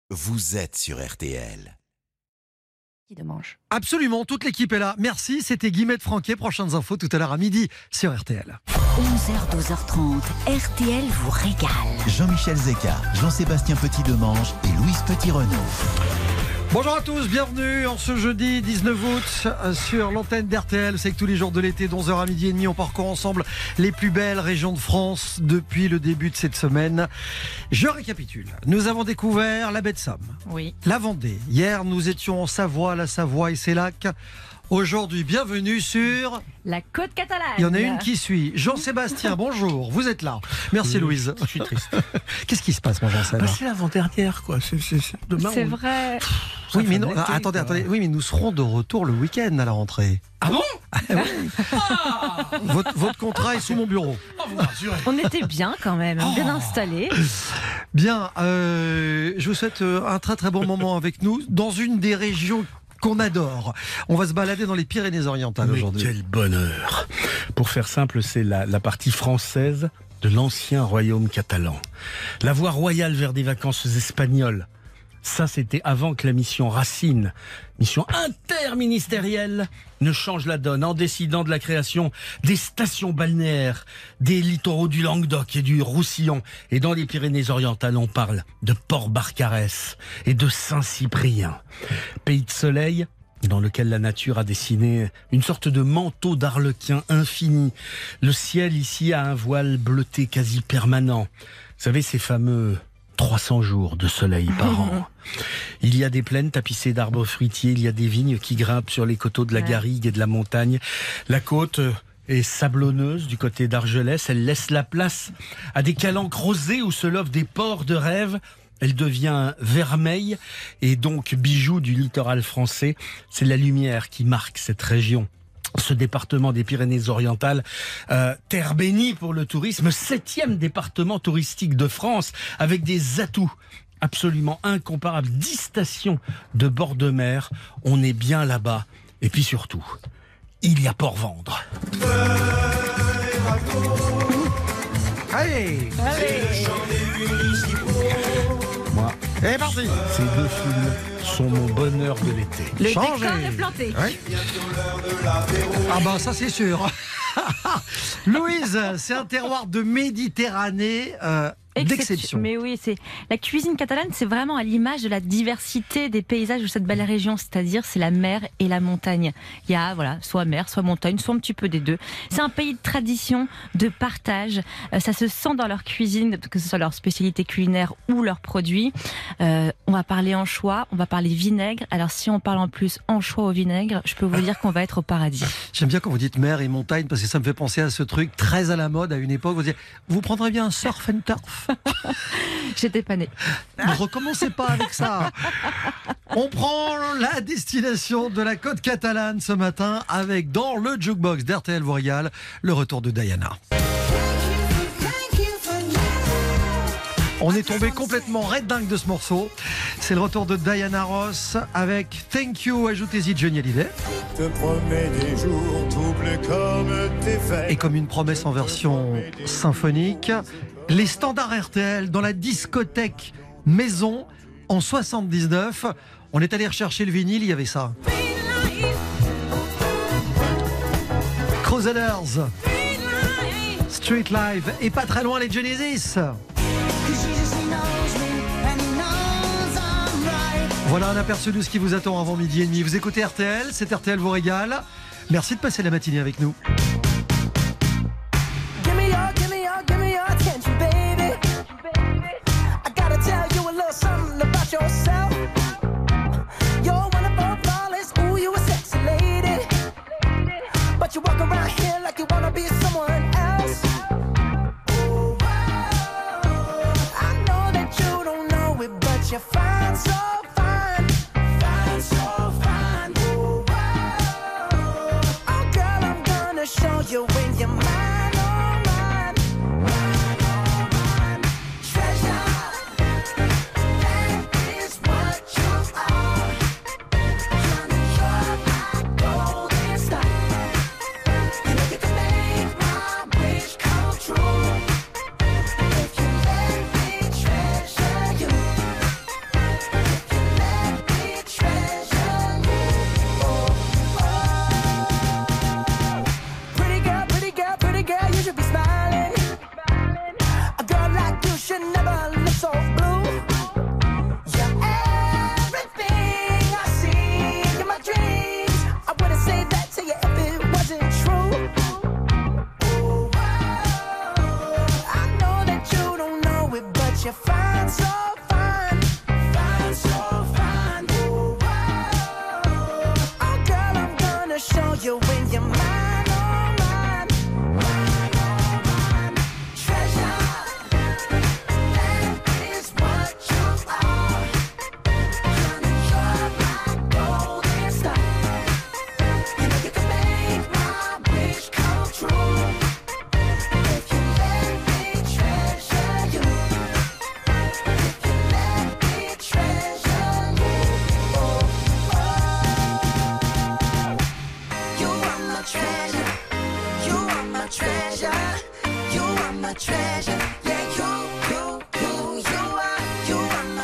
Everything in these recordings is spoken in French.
Vous êtes sur RTL. Absolument, toute l'équipe est là. Merci, c'était Guillemette Franquet. Prochaines infos tout à l'heure à midi sur RTL. 11h, 12h30, RTL vous régale. Jean-Michel Zeka, Jean-Sébastien Petit-Demange et Louise Petit-Renaud. Bonjour à tous, bienvenue en ce jeudi 19 août sur l'antenne d'RTL. C'est que tous les jours de l'été, de 11h à midi et demi, on parcourt ensemble les plus belles régions de France depuis le début de cette semaine. Je récapitule. Nous avons découvert la baie de Somme, la Vendée. Hier, nous étions en Savoie, la Savoie et ses lacs. Aujourd'hui, bienvenue sur la côte catalane. Il y en a une qui suit. Jean-Sébastien, bonjour, vous êtes là. Merci Louise. Je suis triste. Qu'est-ce qui se passe, mon Jean-Sébastien? C'est l'avant-dernière, quoi. Demain, c'est vrai. Oui, mais non, attendez. Oui, mais nous serons de retour le week-end à la rentrée. Ah bon? Votre contrat est sous mon bureau. On était bien quand même, bien installés. Bien, je vous souhaite un très très bon moment avec nous dans une des régions qu'on adore. On va se balader dans les Pyrénées-Orientales aujourd'hui. Quel bonheur! Pour faire simple, c'est la partie française de l'ancien royaume catalan. La voie royale vers des vacances espagnoles. Ça, c'était avant que la mission Racine, mission interministérielle, ne change la donne en décidant de la création des stations balnéaires, des littoraux du Languedoc et du Roussillon. Et dans les Pyrénées-Orientales, on parle de Port-Barcarès et de Saint-Cyprien. Pays de soleil dans lequel la nature a dessiné une sorte de manteau d'arlequin infini. Le ciel ici a un voile bleuté quasi permanent. Vous savez, ces fameux 300 jours de soleil par an. Il y a des plaines tapissées d'arbres fruitiers, il y a des vignes qui grimpent sur les coteaux de la garrigue et de la montagne. La côte est sablonneuse du côté d'Argelès, elle laisse la place à des calanques rosées où se lovent des ports de rêve. Elle devient vermeille et donc bijou du littoral français. C'est la lumière qui marque cette région. Ce département des Pyrénées-Orientales, terre bénie pour le tourisme, 7e département touristique de France, avec des atouts absolument incomparables. 10 stations de bord de mer, on est bien là-bas. Et puis surtout, il y a Port-Vendre. Allez, Moi, c'est parti. ces deux films sont mon bonheur de l'été. Le Changez. décor est planté. Oui. Ah bah ça c'est sûr. Louise, c'est un terroir de Méditerranée d'exception. Mais oui, c'est la cuisine catalane, c'est vraiment à l'image de la diversité des paysages de cette belle région, c'est-à-dire c'est la mer et la montagne. Il y a soit mer, soit montagne, soit un petit peu des deux. C'est un pays de tradition, de partage. Ça se sent dans leur cuisine, que ce soit leur spécialité culinaire ou leurs produits. On va parler anchois, on va parler vinaigre. Alors si on parle en plus anchois au vinaigre, je peux vous dire qu'on va être au paradis. J'aime bien quand vous dites mer et montagne parce que ça me fait penser à ce truc très à la mode à une époque. Vous dites, vous prendrez bien un surf and turf? J'étais pas née. Ne recommencez pas avec ça. On prend la destination de la côte catalane ce matin avec dans le jukebox d'RTL vous régale le retour de Diana. On est tombé complètement red dingue de ce morceau. C'est le retour de Diana Ross avec Thank You, ajoutez-y Johnny Hallyday. Te promets des jours troubles comme tes fêtes. Et comme une promesse en version symphonique, les standards RTL dans la discothèque Maison en 79. On est allé rechercher le vinyle, il y avait ça. Crusaders, Street Live et pas très loin les Genesis. Voilà un aperçu de ce qui vous attend avant midi et demi. Vous écoutez RTL, c'est RTL vous régale. Merci de passer la matinée avec nous.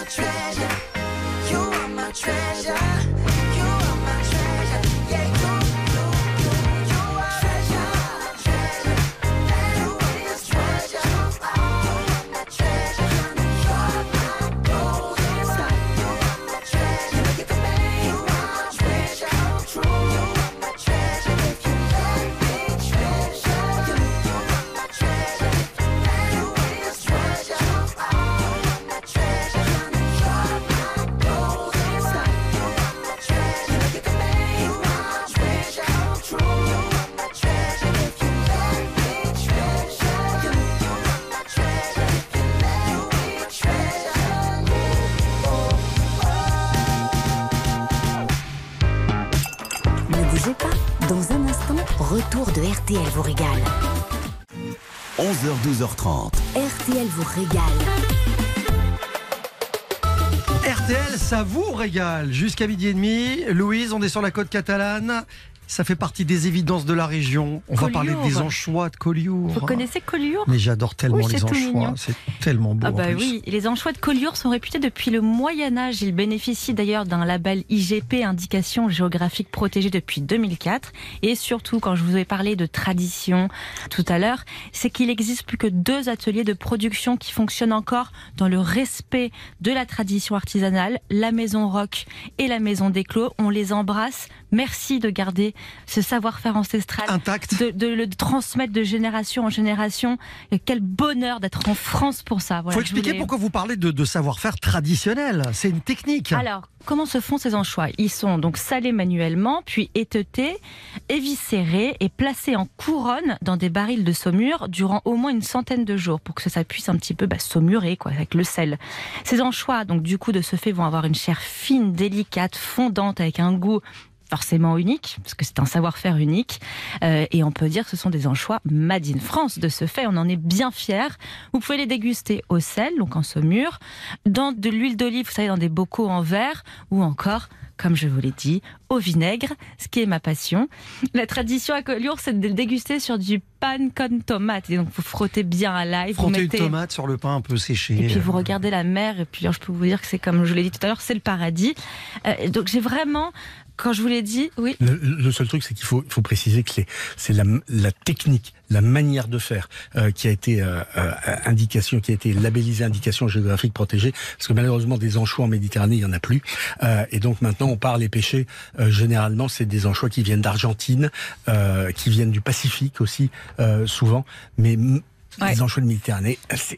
Dans un instant, retour de RTL vous régale. 11h, 12h30. RTL vous régale. RTL, ça vous régale. Jusqu'à 12h30. Louise, on est sur la côte catalane. Ça fait partie des évidences de la région. On va parler des anchois de Collioure. Vous connaissez Collioure ? Mais j'adore tellement oui, les anchois. C'est tellement beau. Ah bah oui, les anchois de Collioure sont réputés depuis le Moyen-Âge. Ils bénéficient d'ailleurs d'un label IGP, indication géographique protégée depuis 2004. Et surtout, quand je vous ai parlé de tradition tout à l'heure, c'est qu'il n'existe plus que 2 ateliers de production qui fonctionnent encore dans le respect de la tradition artisanale, la Maison Rock et la Maison des Clos. On les embrasse. Merci de garder ce savoir-faire ancestral intact, de le transmettre de génération en génération. Et quel bonheur d'être en France pour ça. Voilà, faut expliquer pourquoi vous parlez de savoir-faire traditionnel. C'est une technique. Alors, comment se font ces anchois ? Ils sont donc salés manuellement, puis éteutés, éviscérés et placés en couronne dans des barils de saumure durant au moins une centaine de jours pour que ça puisse un petit peu saumurer avec le sel. Ces anchois, donc du coup de ce fait, vont avoir une chair fine, délicate, fondante avec un goût forcément unique, parce que c'est un savoir-faire unique, et on peut dire que ce sont des anchois made in France. De ce fait, on en est bien fiers. Vous pouvez les déguster au sel, donc en saumure, dans de l'huile d'olive, vous savez, dans des bocaux en verre, ou encore, comme je vous l'ai dit, au vinaigre, ce qui est ma passion. La tradition à Collioure, c'est de le déguster sur du pain con tomate. Et donc, vous frottez bien à l'ail. Frottez une tomate sur le pain un peu séché. Et puis, vous regardez la mer, et puis je peux vous dire que c'est comme je l'ai dit tout à l'heure, c'est le paradis. Donc, j'ai vraiment... Quand je vous l'ai dit, oui. Le seul truc, c'est qu'il faut préciser que c'est la technique, la manière de faire qui a été indication, qui a été labellisée indication géographique protégée, parce que malheureusement des anchois en Méditerranée, il y en a plus, et donc maintenant on part les pêcher. Généralement, c'est des anchois qui viennent d'Argentine, qui viennent du Pacifique aussi, souvent, mais les anchois de Méditerranée,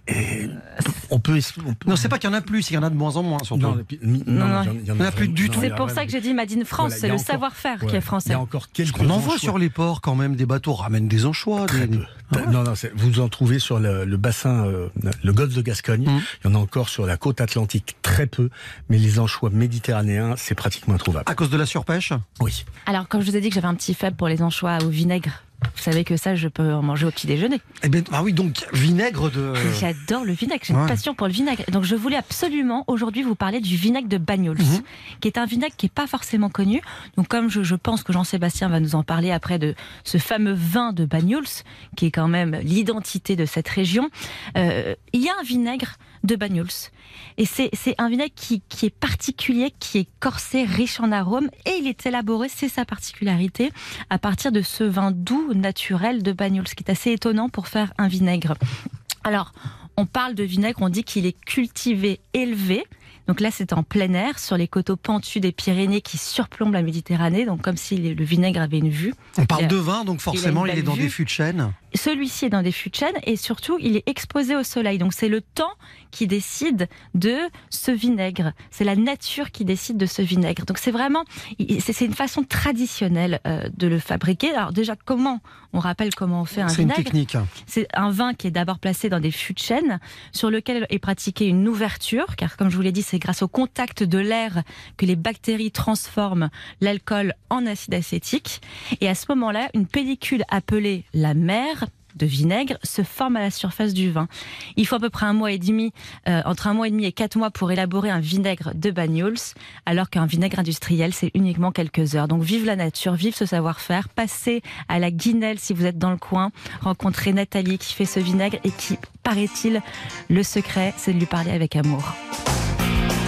on peut... Non, c'est pas qu'il y en a plus, il y en a de moins en moins, surtout. Non, il y en a plus du tout. C'est pour ça que j'ai dit Made in France, c'est le savoir-faire qui est français. Il y a encore quelques On en voit sur les ports quand même, des bateaux ramènent des anchois. Très peu. Non, vous en trouvez sur le bassin, le golfe de Gascogne. Il y en a encore sur la côte atlantique, très peu. Mais les anchois méditerranéens, c'est pratiquement introuvable. À cause de la surpêche ? Oui. Alors, comme je vous ai dit que j'avais un petit faible pour les anchois au vinaigre, vous savez que ça, je peux en manger au petit déjeuner. Eh bien, oui, donc vinaigre de... J'adore le vinaigre, j'ai une passion pour le vinaigre. Donc je voulais absolument aujourd'hui vous parler du vinaigre de Banyuls, qui est un vinaigre qui n'est pas forcément connu. Donc comme je pense que Jean-Sébastien va nous en parler après de ce fameux vin de Banyuls, qui est quand même l'identité de cette région, il y a un vinaigre de Banyuls. Et c'est un vinaigre qui est particulier, qui est corsé, riche en arômes, et il est élaboré, c'est sa particularité, à partir de ce vin doux naturel de Banyuls, ce qui est assez étonnant pour faire un vinaigre. Alors, on parle de vinaigre, on dit qu'il est cultivé, élevé. Donc là, c'est en plein air, sur les coteaux pentus des Pyrénées qui surplombent la Méditerranée, donc comme si le vinaigre avait une vue. On parle de vin, donc forcément, il est dans des fûts de chêne. Celui-ci est dans des fûts de chêne et surtout, il est exposé au soleil. Donc c'est le temps qui décide de ce vinaigre. C'est la nature qui décide de ce vinaigre. Donc c'est vraiment, c'est une façon traditionnelle de le fabriquer. Alors déjà, on rappelle comment on fait un vinaigre. C'est une technique. C'est un vin qui est d'abord placé dans des fûts de chêne, sur lequel est pratiquée une ouverture, car comme je vous l'ai dit, c'est grâce au contact de l'air que les bactéries transforment l'alcool en acide acétique. Et à ce moment-là, une pellicule appelée la mer de vinaigre se forme à la surface du vin. Il faut à peu près 1 mois et demi, entre 1 mois et demi et 4 mois pour élaborer un vinaigre de Banyuls, alors qu'un vinaigre industriel, c'est uniquement quelques heures. Donc vive la nature, vive ce savoir-faire, passez à la Guinelle si vous êtes dans le coin, rencontrez Nathalie qui fait ce vinaigre et qui, paraît-il, le secret, c'est de lui parler avec amour.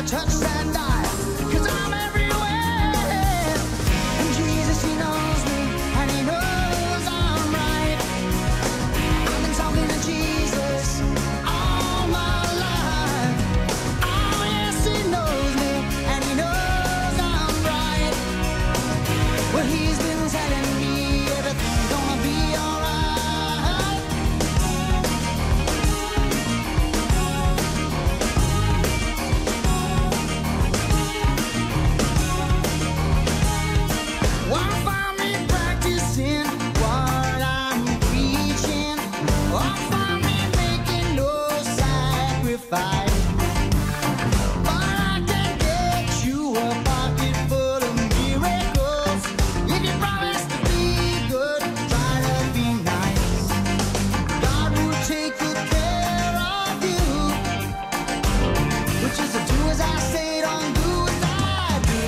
touch and die, 'cause I'm everywhere. And Jesus, he knows me, and he knows I'm right. I've been talking to Jesus all my life. Oh yes, he knows me, and he knows I'm right. Well, he's been telling me everything's gonna be alright. Why find me practicing what I'm preaching? Why find me making no sacrifice? But I can get you a pocket full of miracles. If you promise to be good, try to be nice. God will take good care of you. Which is to do as I say, don't do as I do.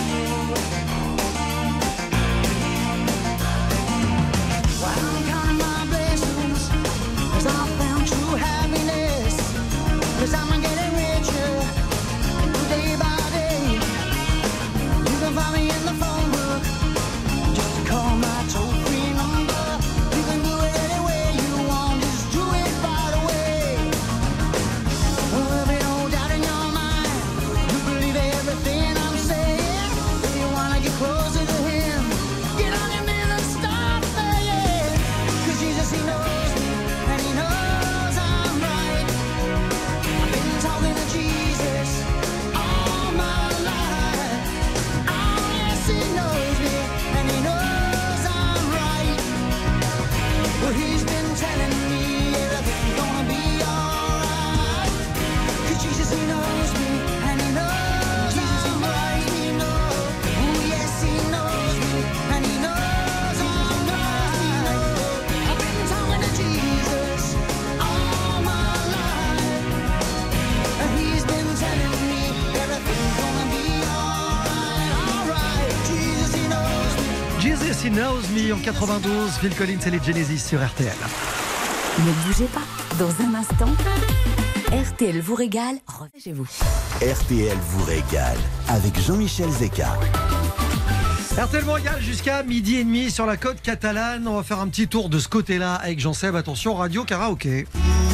While I'm counting my blessings, 'cause I found true happiness. 'Cause I'm getting richer day by day. You can find me in the phone book. Just call my toll-free number. You can do it any way you want. Just do it right away. Well, there'll be no doubt in your mind. You believe everything I'm saying. If you wanna get closer to him, get on your knees and start praying. 'Cause Jesus, he knows me, and he knows I'm right. I've been talking to Jesus all my life. Oh yes, he knows me, and he knows I'm right. Well, he's been telling me everything's gonna be alright. 'Cause Jesus, he knows me, and he knows I'm right. He knows, oh yes, he knows me, and he knows I'm right. I've been talking to Jesus all my life. And he's been telling me everything's gonna be alright, alright. Jesus, he knows me. Jesus He Knows Me en 92, Phil Collins et les Genesis sur RTL. Ne bougez pas. Dans un instant, RTL vous régale. Revenez chez vous. RTL vous régale avec Jean-Michel Zeka. RTL vous régale jusqu'à 12h30 sur la côte catalane. On va faire un petit tour de ce côté-là avec Jean-Seb. Attention, radio karaoké.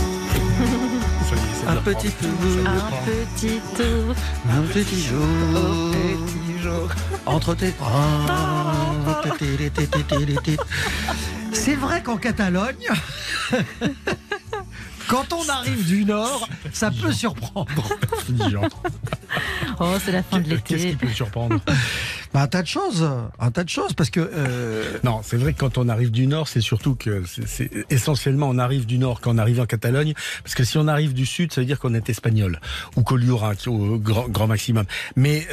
Un petit tour, un petit jour, entre tes bras. C'est vrai qu'en Catalogne, quand on arrive du Nord, ça peut surprendre. Oh, c'est la fin de l'été. Qu'est-ce qui peut surprendre? Un tas de choses, parce que... Non, c'est vrai que quand on arrive du Nord, c'est surtout que c'est essentiellement on arrive du Nord quand on arrive en Catalogne, parce que si on arrive du Sud, ça veut dire qu'on est espagnol, ou qu'au Liorin, au grand maximum. Mais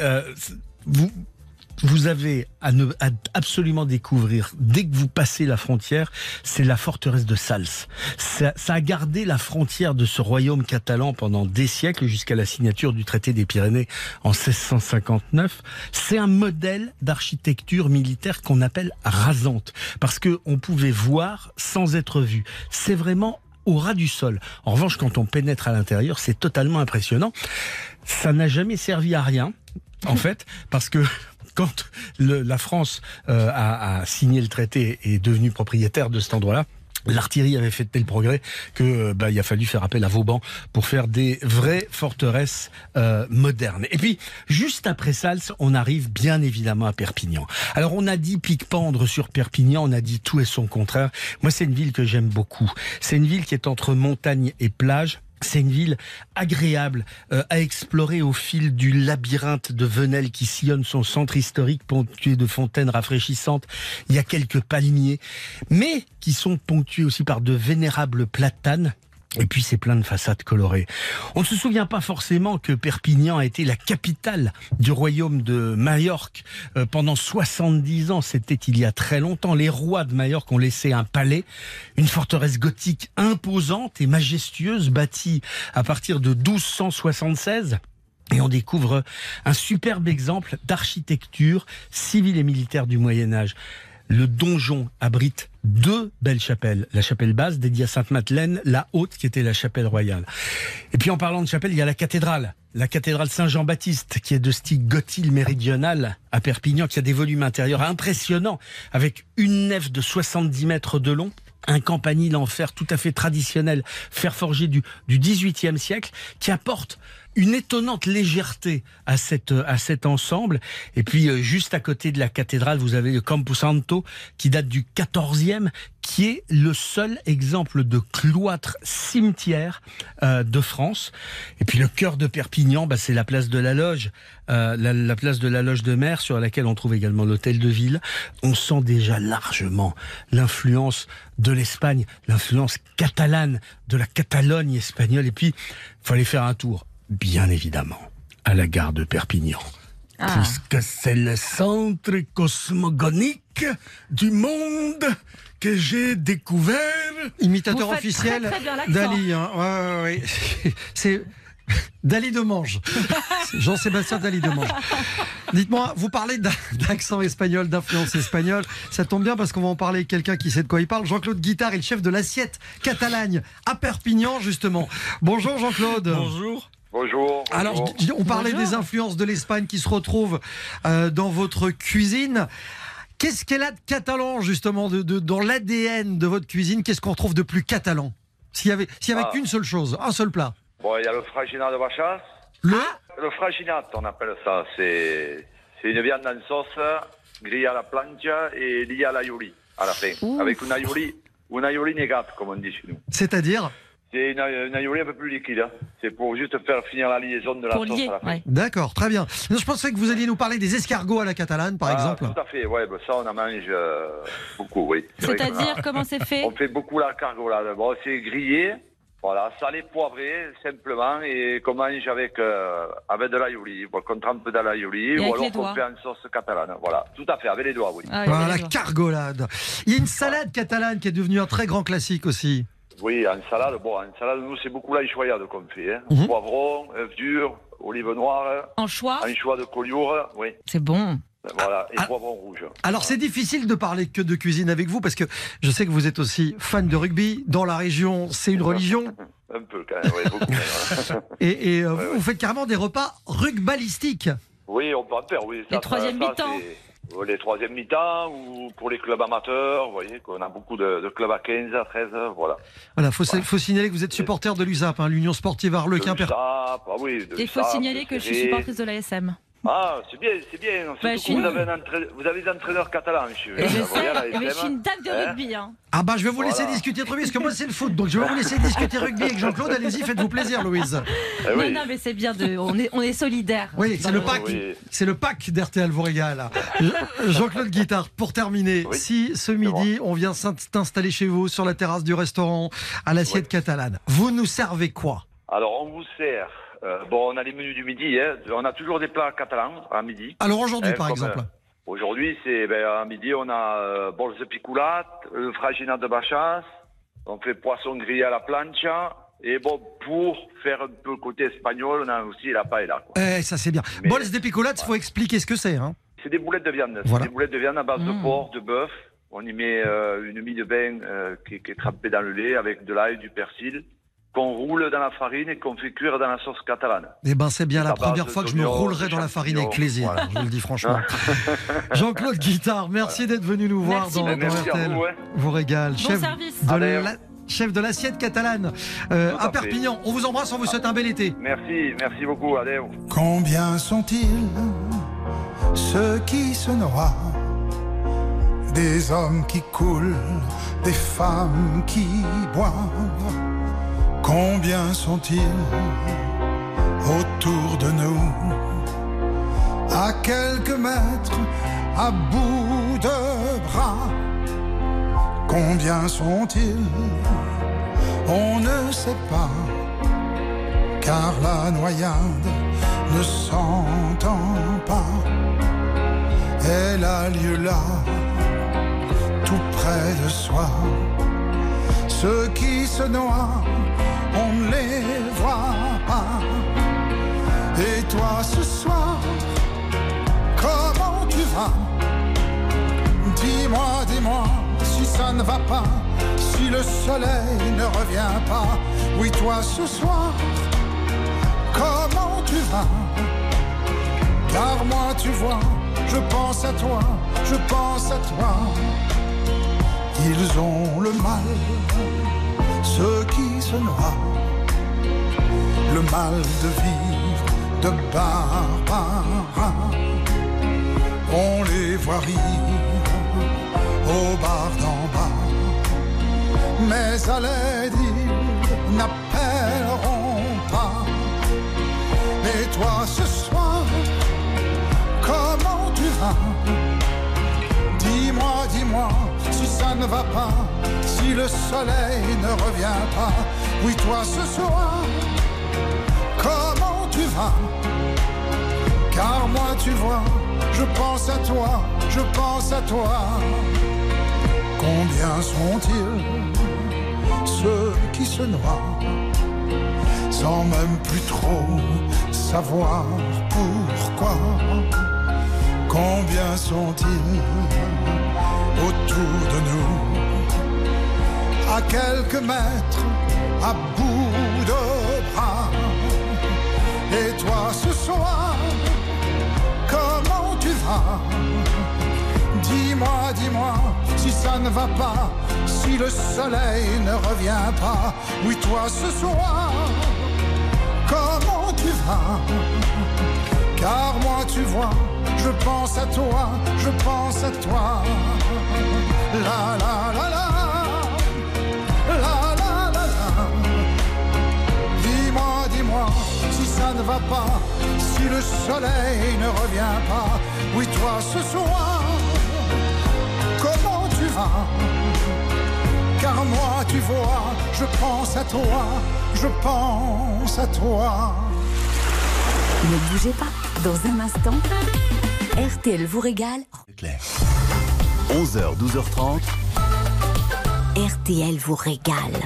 vous avez à absolument découvrir, dès que vous passez la frontière, c'est la forteresse de Sals. Ça a gardé la frontière de ce royaume catalan pendant des siècles, jusqu'à la signature du traité des Pyrénées en 1659. C'est un modèle d'architecture militaire qu'on appelle rasante, parce que on pouvait voir sans être vu. C'est vraiment au ras du sol. En revanche, quand on pénètre à l'intérieur, c'est totalement impressionnant. Ça n'a jamais servi à rien, en fait, parce que quand la France a signé le traité et est devenue propriétaire de cet endroit-là, l'artillerie avait fait de tels progrès que il a fallu faire appel à Vauban pour faire des vraies forteresses modernes. Et puis, juste après Sals, on arrive bien évidemment à Perpignan. Alors, on a dit pique-pendre sur Perpignan, on a dit tout et son contraire. Moi, c'est une ville que j'aime beaucoup. C'est une ville qui est entre montagne et plage. C'est une ville agréable à explorer au fil du labyrinthe de Venelle qui sillonne son centre historique ponctué de fontaines rafraîchissantes. Il y a quelques palmiers, mais qui sont ponctués aussi par de vénérables platanes. Et puis c'est plein de façades colorées. On ne se souvient pas forcément que Perpignan a été la capitale du royaume de Majorque pendant 70 ans. C'était il y a très longtemps. Les rois de Majorque ont laissé un palais, une forteresse gothique imposante et majestueuse bâtie à partir de 1276. Et on découvre un superbe exemple d'architecture civile et militaire du Moyen-Âge. Le donjon abrite 2 belles chapelles. La chapelle basse dédiée à Sainte-Madeleine, la haute qui était la chapelle royale. Et puis en parlant de chapelle, il y a la cathédrale. La cathédrale Saint-Jean-Baptiste, qui est de style gothique méridional à Perpignan, qui a des volumes intérieurs impressionnants, avec une nef de 70 mètres de long, un campanile en fer tout à fait traditionnel, fer forgé du XVIIIe siècle, qui apporte une étonnante légèreté à cet ensemble. Et puis, juste à côté de la cathédrale, vous avez le Camposanto, qui date du XIVe, qui est le seul exemple de cloître cimetière de France. Et puis, le cœur de Perpignan, c'est la place de la Loge, la place de la Loge de Mer, sur laquelle on trouve également l'hôtel de ville. On sent déjà largement l'influence de l'Espagne, l'influence catalane, de la Catalogne espagnole. Et puis, il fallait faire un tour, bien évidemment, à la gare de Perpignan. Puisque c'est le centre cosmogonique du monde que j'ai découvert. Imitateur officiel très bien l'accent. d'Ali. Hein. Ouais. C'est Dali de Mange. C'est Jean-Sébastien Dali de Mange. Dites-moi, vous parlez d'accent espagnol, d'influence espagnole. Ça tombe bien parce qu'on va en parler avec quelqu'un qui sait de quoi il parle. Jean-Claude Guittard est le chef de l'Assiette Catalagne à Perpignan, justement. Bonjour Jean-Claude. Bonjour. Bonjour. Alors, on parlait des influences de l'Espagne qui se retrouvent dans votre cuisine. Qu'est-ce qu'elle a de catalan, justement, dans l'ADN de votre cuisine? Qu'est-ce qu'on retrouve de plus catalan? S'il y avait qu'une seule chose, un seul plat. Bon, il y a le fraginat de Bachasse. Le fraginat, on appelle ça. C'est une viande en sauce, grillée à la plancha et liée à l'aioli, à la fin. Ouh. Avec une aioli négate, comme on dit chez nous. C'est-à-dire? C'est une aioli un peu plus liquide. Hein. C'est pour juste faire finir la liaison de la sauce à la fin. Ouais. D'accord, très bien. Non, je pensais que vous alliez nous parler des escargots à la catalane, par exemple. Tout à fait, ouais, ça on en mange beaucoup, oui. C'est-à-dire, comment c'est fait? On fait beaucoup la cargolade. Bon, c'est grillé, voilà, salé, poivré, simplement, et qu'on mange avec de l'aioli, qu'on trempe dans l'aioli, ou alors qu'on fait en sauce catalane. Voilà, tout à fait, avec les doigts, oui. Voilà, la cargolade. Il y a une salade catalane qui est devenue un très grand classique aussi. Oui, en salade, nous, c'est beaucoup l'anchoyade qu'on fait. Hein. Poivron, œuf dur, olive noire. Anchois de collioure, oui. C'est bon. Voilà, et poivron rouge. Alors, c'est difficile de parler que de cuisine avec vous, parce que je sais que vous êtes aussi fan de rugby. Dans la région, c'est une religion. Un peu, quand même, oui, beaucoup. Et vous faites carrément des repas rugbalistiques. Oui, on peut en faire, oui. Les troisième mi-temps. Les troisième mi-temps, ou pour les clubs amateurs, vous voyez, qu'on a beaucoup de clubs à 15, à 13, voilà. Voilà, faut signaler que vous êtes supporter de l'USAP, l'Union Sportive Arlequin. Il faut signaler que je suis supportrice de l'ASM. Ah, c'est bien. Surtout que vous avez des entraîneurs catalans. Je suis une dame de rugby. Hein. Ah je vais vous laisser discuter de rugby, parce que moi c'est le foot, donc je vais vous laisser discuter rugby avec Jean-Claude. Allez-y, faites-vous plaisir, Louise. Non, mais c'est bien, on est solidaires. Oui, c'est le pack. Oui. C'est le pack d'RTL vous régale. Jean-Claude Guittard, pour terminer, si ce midi on vient s'installer chez vous sur la terrasse du restaurant à l'Assiette Catalane, vous nous servez quoi? Alors on vous sert. On a les menus du midi. Hein. On a toujours des plats catalans à midi. Alors aujourd'hui, par exemple. Aujourd'hui, à midi, on a bols de picoulate, le fraginat de Bachasse, on fait poisson grillé à la plancha. Et pour faire un peu côté espagnol, on a aussi la paella. Ça c'est bien. Bols de picoulate, il faut expliquer ce que c'est. Hein. C'est des boulettes de viande. Voilà. C'est des boulettes de viande à base de porc, de bœuf. On y met une mie de bain qui est trempée dans le lait avec de l'ail, du persil, qu'on roule dans la farine et qu'on fait cuire dans la sauce catalane. C'est bien la première fois que je me roulerai dans la farine avec plaisir. Voilà. Je vous le dis franchement. Jean-Claude Guittard, merci d'être venu nous voir dans RTL. Vous régale. Chef de l'Assiette Catalane à Perpignan. On vous embrasse, on vous souhaite un bel été. Merci beaucoup. Allez. Combien sont-ils ceux qui se noient? Des hommes qui coulent, des femmes qui boivent. Combien sont-ils autour de nous, à quelques mètres, à bout de bras? Combien sont-ils? On ne sait pas, car la noyade ne s'entend pas. Elle a lieu là, tout près de soi. Ceux qui se noient, on ne les voit pas. Et toi ce soir, comment tu vas? Dis-moi. Dis-moi, si ça ne va pas, si le soleil ne revient pas. Oui, toi ce soir, comment tu vas? Car moi, tu vois, je pense à toi, je pense à toi. Ils ont le mal, ceux qui se noient, le mal de vivre de barbare. On les voit rire au bar d'en bas, mais à l'aide ils n'appelleront pas. Et toi ce soir, comment tu vas? Dis-moi, si ça ne va pas, si le soleil ne revient pas. Oui, toi ce soir, comment tu vas? Car moi tu vois, je pense à toi, je pense à toi. Combien sont-ils, ceux qui se noient, sans même plus trop savoir pourquoi? Combien sont-ils autour de nous, à quelques mètres, à bout de bras? Et toi ce soir, comment tu vas? Dis-moi, si ça ne va pas, si le soleil ne revient pas. Oui, toi ce soir, comment tu vas? Car moi tu vois, je pense à toi, je pense à toi. La la la la, la la la la. Dis-moi, si ça ne va pas, si le soleil ne revient pas. Oui, toi ce soir, comment tu vas? Car moi tu vois, je pense à toi, je pense à toi. Ne bougez pas, dans un instant, RTL vous régale. 11h, 12h30. RTL vous régale.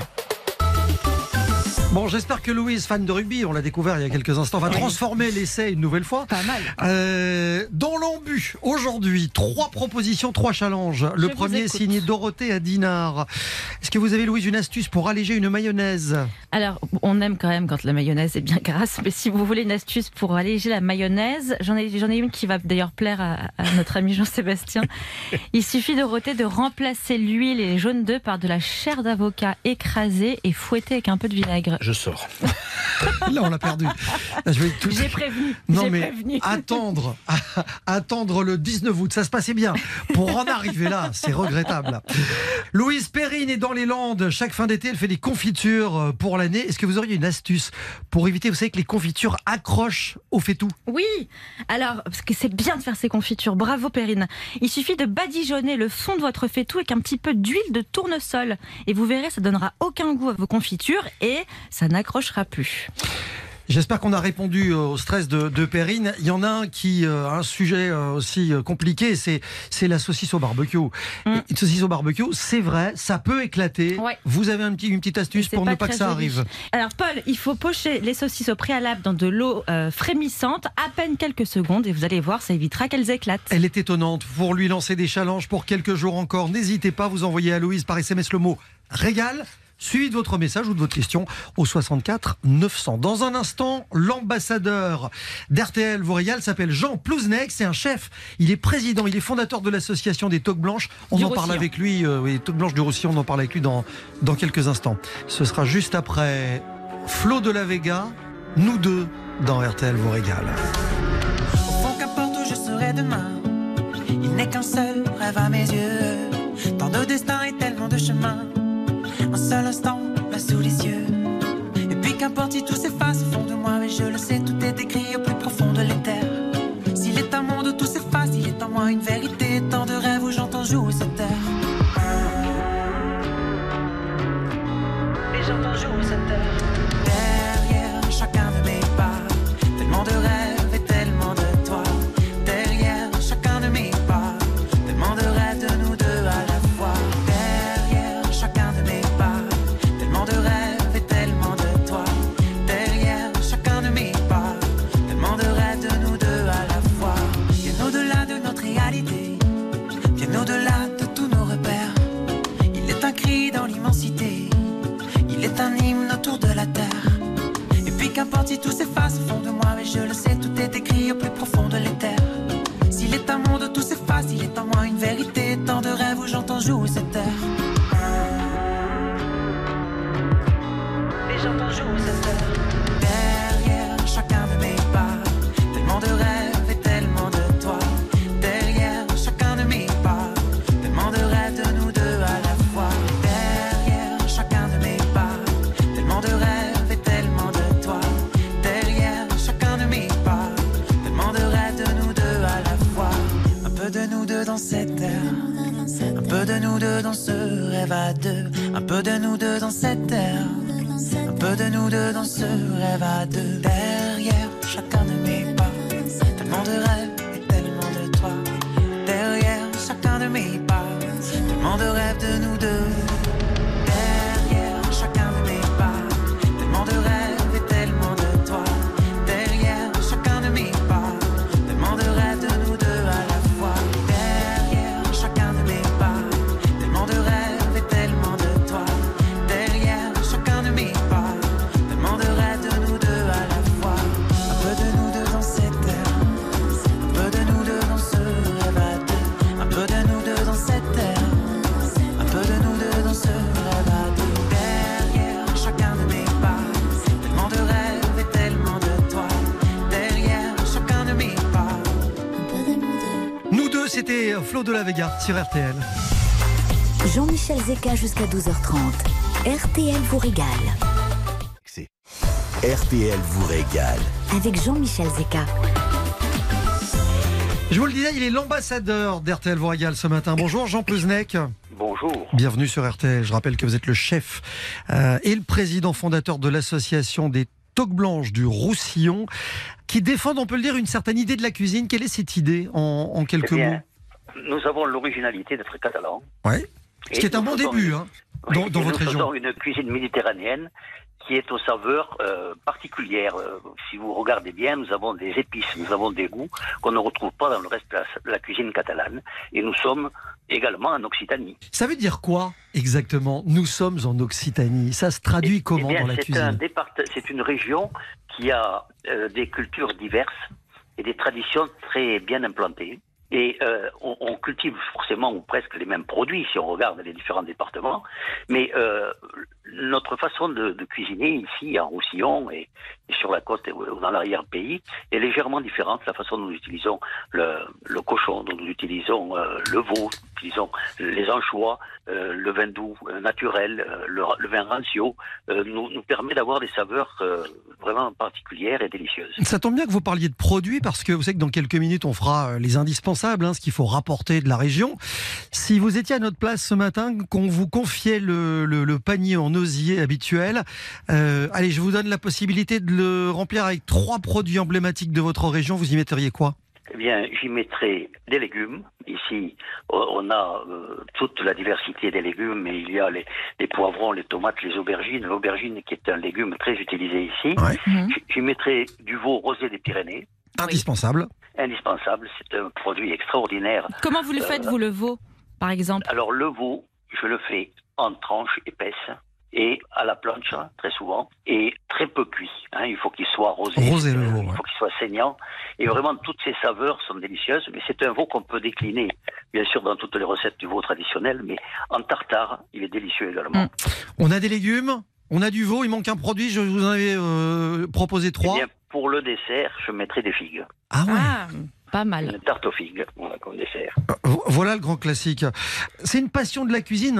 Bon, j'espère que Louise, fan de rugby, on l'a découvert il y a quelques instants, va transformer l'essai une nouvelle fois. Pas mal. Dans l'embu, aujourd'hui, 3 propositions, 3 challenges. Le premier est signé Dorothée à Dinard. Est-ce que vous avez, Louise, une astuce pour alléger une mayonnaise? Alors, on aime quand même quand la mayonnaise est bien grasse, mais si vous voulez une astuce pour alléger la mayonnaise, j'en ai une qui va d'ailleurs plaire à notre ami Jean-Sébastien. Il suffit, Dorothée, de remplacer l'huile et les jaunes d'œufs par de la chair d'avocat écrasée et fouettée avec un peu de vinaigre. Je sors. Là, on l'a perdu. Là, J'ai prévenu. Non, mais attendre le 19 août, ça se passait bien. Pour en arriver là, c'est regrettable. Louise Perrine est dans les Landes. Chaque fin d'été, elle fait des confitures pour l'année. Est-ce que vous auriez une astuce pour éviter, vous savez, que les confitures accrochent au faitout? Oui, alors, parce que c'est bien de faire ces confitures. Bravo, Perrine. Il suffit de badigeonner le fond de votre faitout avec un petit peu d'huile de tournesol. Et vous verrez, ça donnera aucun goût à vos confitures et ça n'accrochera plus. J'espère qu'on a répondu au stress de Perrine. Il y en a un qui a un sujet aussi compliqué, c'est la saucisse au barbecue. Une saucisse au barbecue, c'est vrai, ça peut éclater. Ouais. Vous avez une petite astuce pour ne pas que ça arrive? Alors Paul, il faut pocher les saucisses au préalable dans de l'eau frémissante, à peine quelques secondes, et vous allez voir, ça évitera qu'elles éclatent. Elle est étonnante. Pour lui lancer des challenges pour quelques jours encore, n'hésitez pas, vous envoyez à Louise par SMS le mot « Régale ». Suivi de votre message ou de votre question au 64 900. Dans un instant, l'ambassadeur d'RTL vous régale s'appelle Jean Plouznek, c'est un chef. Il est président, il est fondateur de l'association des Toques Blanches. On en parle avec lui, les Toques Blanches du Roussillon, on en parle avec lui dans quelques instants. Ce sera juste après Flo de la Vega, nous deux dans RTL vous régale. Au fond, qu'importe où je serai demain, il n'est qu'un seul rêve à mes yeux. Tant de destins et tellement de chemins. Un seul instant, là sous les yeux. Et puis qu'importe si tout s'efface au fond de moi, mais je le sais, tout est écrit au plus profond de l'éther. S'il est un monde où tout s'efface, il est en moi une vérité. Tant de rêves où j'entends jouer cette terre. Et j'entends jouer cette terre. Derrière chacun de mes pas, tellement de rêves et tellement de toi. Derrière chacun de mes pas, tellement de rêves de nous deux à la fois. Derrière chacun de mes pas, tellement de rêves et tellement de toi. Derrière chacun de mes pas, tellement de rêves. tout est écrit au plus profond de l'éther. S'il est un monde, tout s'efface, il est en moi une vérité. Tant de rêves où j'entends jouer cette heure. Et j'entends jouer cette heure. Derrière chacun de mes pas, tellement de rêves et tellement de toi. Derrière chacun de mes pas, tellement de rêves de nous deux à la fois. Derrière chacun de mes pas, tellement de rêves et tellement de toi. Derrière chacun de mes pas, tellement de rêves de nous deux à la fois. Un peu de nous deux dans cette heure, un peu de nous deux dans ce rêve à deux, un peu de nous deux dans cette heure, un peu de nous deux dans ce rêve à deux. Derrière chacun de mes pas, tellement de rêves et tellement de toi. Derrière chacun de mes pas, tellement de rêves de nous deux. Derrière chacun de mes pas, tellement de rêves et tellement de toi. Derrière chacun de mes pas, tellement de rêves de nous deux à la fois. Derrière chacun de mes pas, tellement de rêves et tellement de toi. Derrière chacun de mes pas, tellement de rêves de nous deux à la fois. Un peu de nous deux dans cette heure, un peu de nous deux dans ce rêve à deux, un peu de nous deux dans cette heure, un peu de nous deux dans ce rêve à deux. Derrière chacun de mes pas, tellement de rêves et tellement de toi. Derrière chacun de mes pas, un peu de nous deux. Nous deux, c'était Flo de la Vega sur RTL. Jean-Michel Zeka jusqu'à 12h30. RTL vous régale. RTL vous régale. Avec Jean-Michel Zeka. Je vous le disais, il est l'ambassadeur d'RTL vous régale ce matin. Bonjour Jean Peuznek. Bonjour. Bienvenue sur RTL. Je rappelle que vous êtes le chef et le président fondateur de l'association des Toques Blanches du Roussillon, qui défendent, on peut le dire, une certaine idée de la cuisine. Quelle est cette idée en quelques Eh bien, mots? Nous avons l'originalité d'être catalans. Ouais. Ce qui est un bon début hein, dans votre région. Nous faisons une cuisine méditerranéenne qui est aux saveurs particulières. Si vous regardez bien, nous avons des épices, nous avons des goûts qu'on ne retrouve pas dans le reste de la cuisine catalane. Et nous sommes également en Occitanie. Ça veut dire quoi exactement? Nous sommes en Occitanie. Ça se traduit comment dans la cuisine? C'est une région qui a des cultures diverses et des traditions très bien implantées. Et on cultive forcément ou presque les mêmes produits si on regarde les différents départements. Mais notre façon de cuisiner ici en Roussillon et sur la côte ou dans l'arrière-pays est légèrement différente. La façon dont nous utilisons le cochon, dont nous utilisons le veau, nous utilisons les anchois, le vin doux naturel, le vin rancio, nous permet d'avoir des saveurs vraiment particulières et délicieuses. Ça tombe bien que vous parliez de produits parce que vous savez que dans quelques minutes on fera les indispensables, ce qu'il faut rapporter de la région. Si vous étiez à notre place ce matin, qu'on vous confiait le panier en osier habituel, allez, je vous donne la possibilité de le remplir avec 3 produits emblématiques de votre région, vous y metteriez quoi? Eh bien, j'y mettrai des légumes. Ici, on a toute la diversité des légumes, mais il y a les poivrons, les tomates, les aubergines. L'aubergine qui est un légume très utilisé ici. Ouais. J'y mettrai du veau rosé des Pyrénées. Indispensable. Indispensable, c'est un produit extraordinaire. Comment vous le faites, vous, le veau, par exemple? Alors, le veau, je le fais en tranches épaisses et à la plancha, très souvent, et très peu cuit. Il faut qu'il soit rosé. Rosé, le veau. Il faut qu'il soit saignant. Et vraiment, toutes ces saveurs sont délicieuses. Mais c'est un veau qu'on peut décliner, bien sûr, dans toutes les recettes du veau traditionnel. Mais en tartare, il est délicieux également. On a des légumes, on a du veau, il manque un produit, je vous en avais proposé 3. Eh bien, pour le dessert, je mettrai des figues. Ah ouais. Ah, pas mal. Une tarte aux figues, voilà, comme dessert. Voilà le grand classique. C'est une passion de la cuisine,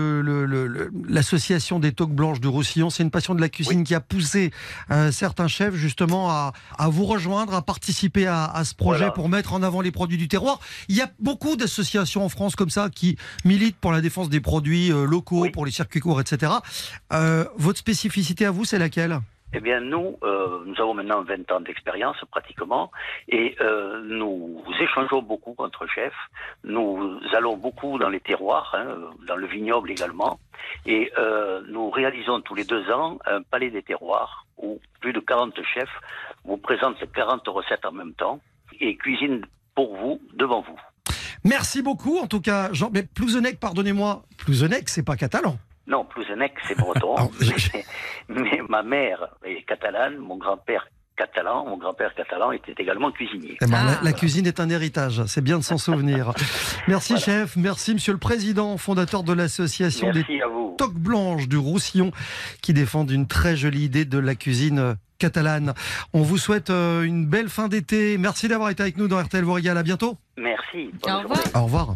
l'association des Toques Blanches de Roussillon. C'est une passion de la cuisine qui a poussé certains chefs justement à vous rejoindre, à participer à ce projet pour mettre en avant les produits du terroir. Il y a beaucoup d'associations en France comme ça qui militent pour la défense des produits locaux, pour les circuits courts, etc. Votre spécificité à vous, c'est laquelle ? Eh bien, nous avons maintenant 20 ans d'expérience pratiquement et nous échangeons beaucoup entre chefs. Nous allons beaucoup dans les terroirs, dans le vignoble également. Et nous réalisons tous les 2 ans un palais des terroirs où plus de 40 chefs vous présentent 40 recettes en même temps et cuisinent pour vous, devant vous. Merci beaucoup, en tout cas, Jean. Mais Plouzenec, pardonnez-moi, Plouzenec, c'est pas catalan. Non, Plouzenec, c'est breton. Mais ma mère est catalane, mon grand-père catalan, mon grand-père catalan était également cuisinier. Eh ben, la cuisine est un héritage, c'est bien de s'en souvenir. Merci chef, merci monsieur le président, fondateur de l'association des Toques Blanches du Roussillon, qui défendent une très jolie idée de la cuisine catalane. On vous souhaite une belle fin d'été. Merci d'avoir été avec nous dans RTL vous régale. À bientôt. Merci. Au revoir. Au revoir.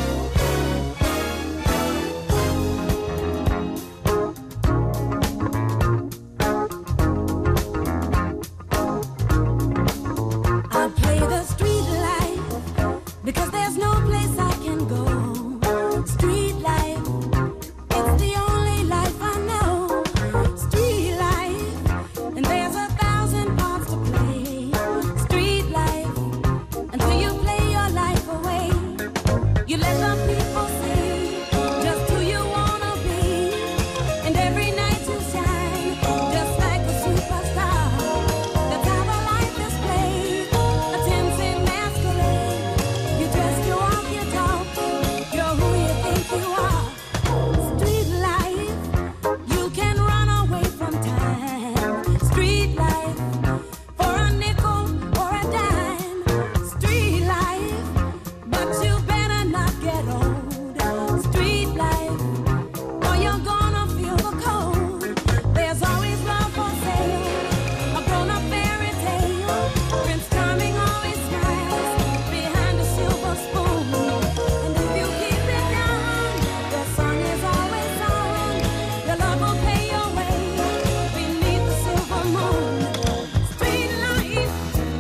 Because there's no place I can go. Street life, it's the only life I know. Street life, and there's 1,000 parts to play. Street life, until you play your life away. You let the people see just who you wanna be. And every night you shine, just like a superstar. That's how the life is played, a tempting masquerade. You dress, you walk, you talk, you're who you think you are. Street life, you can run away from time. Street life, for a nickel or a dime. Street life, but you better not get old. Street life, or you're gonna feel the cold. There's always love for sale, a grown-up fairy tale. Prince Charming always smiles behind a silver spoon. And if you keep it young, your song is always on. Your love will pay your way beneath the silver moon. Street life,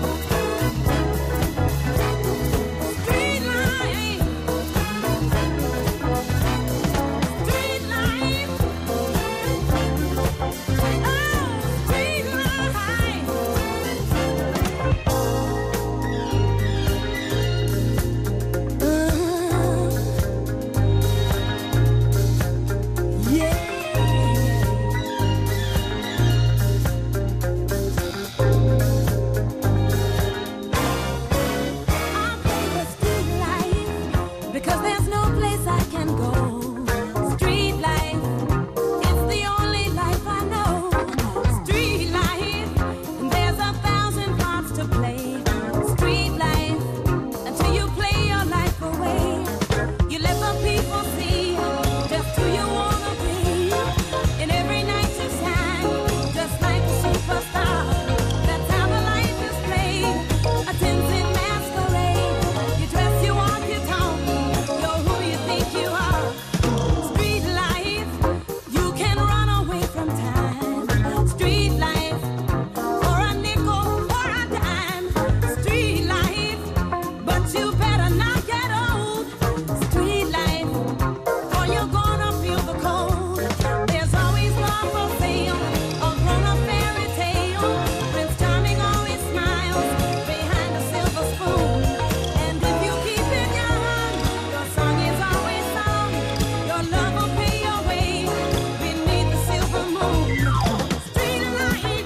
street life, street life, because there's no place I can go. Street life, it's the only life I know. Street life, and there's 1,000 parts to play. Street life, until you play your life away. You let the people see just who you wanna be. And every night you shine, just like a superstar. That's how the life is played, a tempting masquerade. You dress, you walk, you talk, you're who you think you are. Street life, you can run away from time. Street life, for a nickel or a dime. Street life, but you better not get old. Street life, or you're gonna feel the cold. There's always love for sale, a grown-up fairy tale. Prince Charming always smiles behind a silver spoon. And if you keep it young, your song is always sung. Your love will pay your way beneath the silver moon. Street life,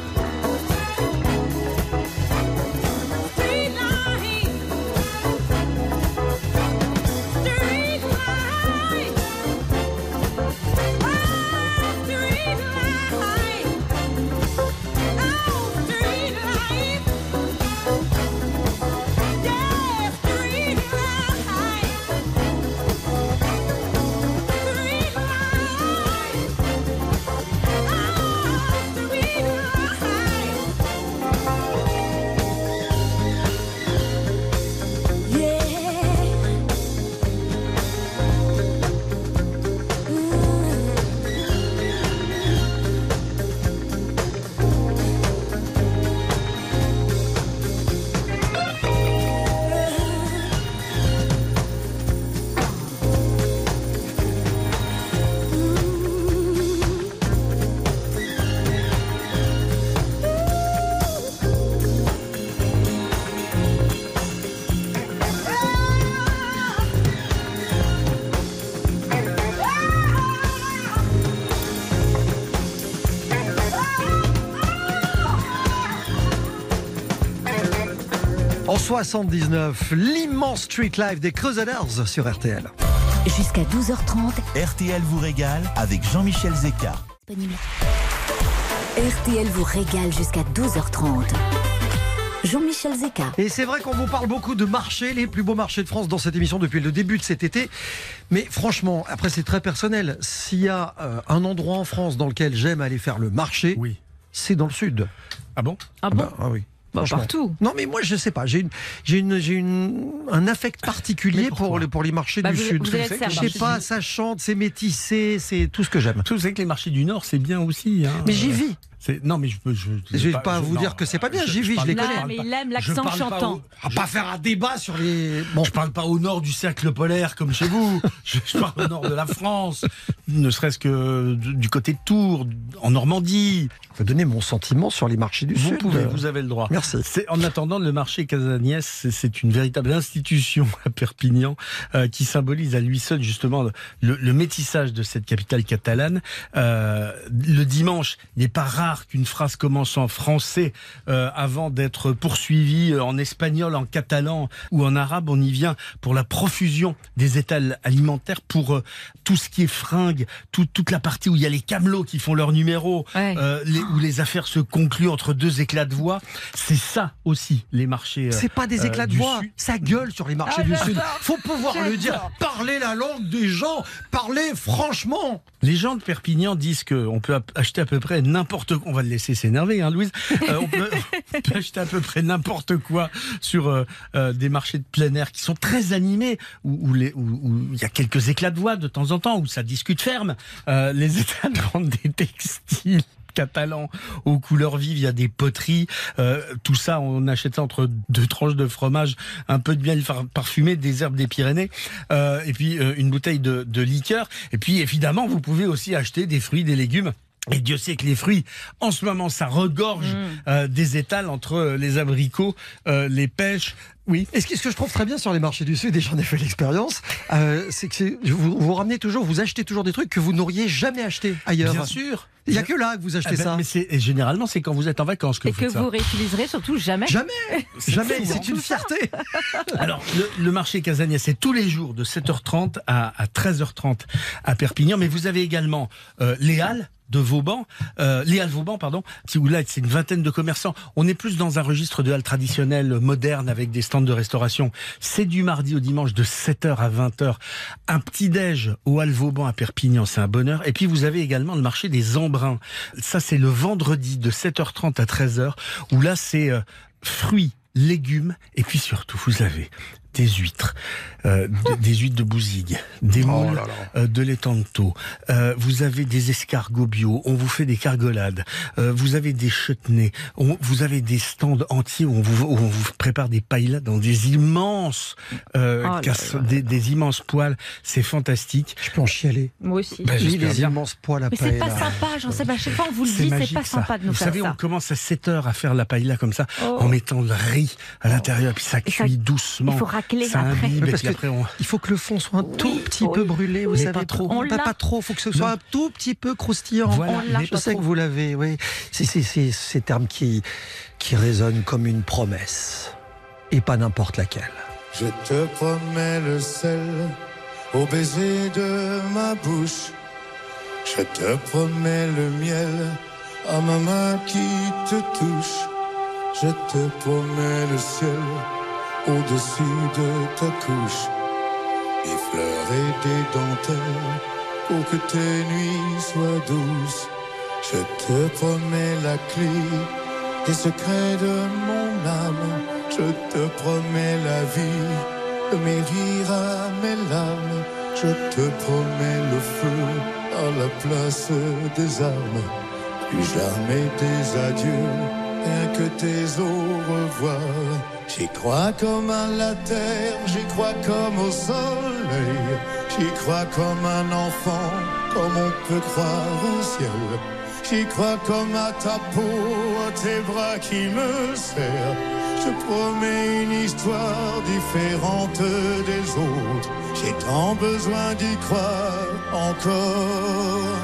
street life, street life, street life, street life, yeah, street life, En 79, l'immense Street Life des Crusaders sur RTL. Jusqu'à 12h30, RTL vous régale avec Jean-Michel Zeka. RTL vous régale jusqu'à 12h30. Jean-Michel Zeka. Et c'est vrai qu'on vous parle beaucoup de marchés, les plus beaux marchés de France dans cette émission depuis le début de cet été. Mais franchement, après c'est très personnel. S'il y a un endroit en France dans lequel j'aime aller faire le marché, Oui. c'est dans le sud. Ah bon? Ah bon? Ah oui. Bah, Franchement. partout. Non mais moi je sais pas, j'ai un affect particulier pour les marchés Bah, du vous- sud. vous allez être servi. Je sais pas, ça chante, c'est métissé, c'est tout ce que j'aime. Vous savez que les marchés du Nord, c'est bien aussi. Hein. Mais j'y vis. Non, mais je vais pas vous dire que c'est pas bien, j'y vis, je les connais. Non, mais il aime l'accent chantant. On va pas faire un débat sur les. Bon. Je parle pas au nord du cercle polaire comme chez vous. Je parle au nord de la France, ne serait-ce que du côté de Tours, en Normandie. Je vais donner mon sentiment sur les marchés du Vous sud. pouvez, vous avez le droit. Merci. En attendant, le marché Casaniès, c'est une véritable institution à Perpignan qui symbolise à lui seul justement le métissage de cette capitale catalane. Le dimanche, il n'est pas rare qu'une phrase commence en français avant d'être poursuivie en espagnol, en catalan ou en arabe. On y vient pour la profusion des étals alimentaires, pour tout ce qui est fringues, toute la partie où il y a les camelots qui font leur numéro, Ouais. où les affaires se concluent entre deux éclats de voix. C'est ça aussi, les marchés C'est pas des éclats de du voix, Sud. ça gueule sur les marchés du sud. Faut pouvoir le dire. J'adore. Parlez la langue des gens, parlez franchement. Les gens de Perpignan disent qu'on peut acheter à peu près n'importe quoi. On va le laisser s'énerver, hein, Louise. On peut acheter à peu près n'importe quoi sur des marchés de plein air qui sont très animés, où il y a quelques éclats de voix de temps en temps, où ça discute ferme. Les états vendent des textiles catalans aux couleurs vives, il y a des poteries, tout ça on achète ça entre 2 tranches de fromage, un peu de miel parfumé, des herbes des Pyrénées, et puis une bouteille de liqueur, et puis évidemment vous pouvez aussi acheter des fruits, des légumes. Et Dieu sait que les fruits, en ce moment, ça regorge des étals entre les abricots, les pêches. Oui. Et ce que je trouve très bien sur les marchés du Sud, et j'en ai fait l'expérience, c'est que vous ramenez toujours, vous achetez toujours des trucs que vous n'auriez jamais achetés ailleurs. Bien sûr. Il n'y a que là que vous achetez ça. Mais et généralement, c'est quand vous êtes en vacances que Et vous que faites ça. vous réutiliserez surtout jamais. Jamais, jamais, fou, c'est une fierté. Alors, le marché Casaniès, c'est tous les jours de 7h30 à 13h30 à Perpignan, mais vous avez également les Halles de Vauban, les Halles Vauban, pardon, où là, c'est une vingtaine de commerçants. On est plus dans un registre de halles traditionnelles, modernes, avec des stands de restauration. C'est du mardi au dimanche de 7h à 20h. Un petit-déj aux Halles Vauban à Perpignan, c'est un bonheur. Et puis, vous avez également le marché des Embruns. Ça, c'est le vendredi de 7h30 à 13h, où là, c'est fruits, légumes, et puis surtout, vous avez des huîtres, des huîtres de Bouzigues, des moules de l'étang-de-Thau. Vous avez des escargots bio, on vous fait des cargolades, vous avez des chutneys, vous avez des stands entiers où on vous prépare des paillas dans des immenses des immenses poêles. C'est fantastique. Je peux en chialer. Moi aussi. Ben, Oui, j'espère les bien. immenses poils à Mais c'est pas paella. sympa, Jean-Sébastien. Chaque fois on vous le dit, magique, c'est pas ça. sympa de nous Vous faire savez, ça. on commence à 7h à faire la paella comme ça, Oh. en mettant le riz à l'intérieur, puis ça Et ça- cuit doucement. il faut racler ça après. imbibe, Oui, et parce puis que après on... il faut que le fond soit un tout petit peu brûlé, vous Mais savez. pas trop. On l'a. Pas trop, il faut que ce soit un tout petit peu croustillant. Voilà, On l'a. mais Je pas sais trop. que vous l'avez, oui. C'est ces termes qui résonnent comme une promesse. Et pas n'importe laquelle. Je te promets le sel au baiser de ma bouche. Je te promets le miel à ma main qui te touche. Je te promets le ciel au-dessus de ta couche. Des fleurs et des dentelles pour que tes nuits soient douces. Je te promets la clé des secrets de mon âme. Je te promets la vie de mes rires à mes larmes. Je te promets le feu à la place des armes. Plus jamais des adieux, rien que tes au revoir. J'y crois comme à la terre, j'y crois comme au soleil. J'y crois comme un enfant, comme on peut croire au ciel. J'y crois comme à ta peau, à tes bras qui me serrent. Je promets une histoire différente des autres. J'ai tant besoin d'y croire encore.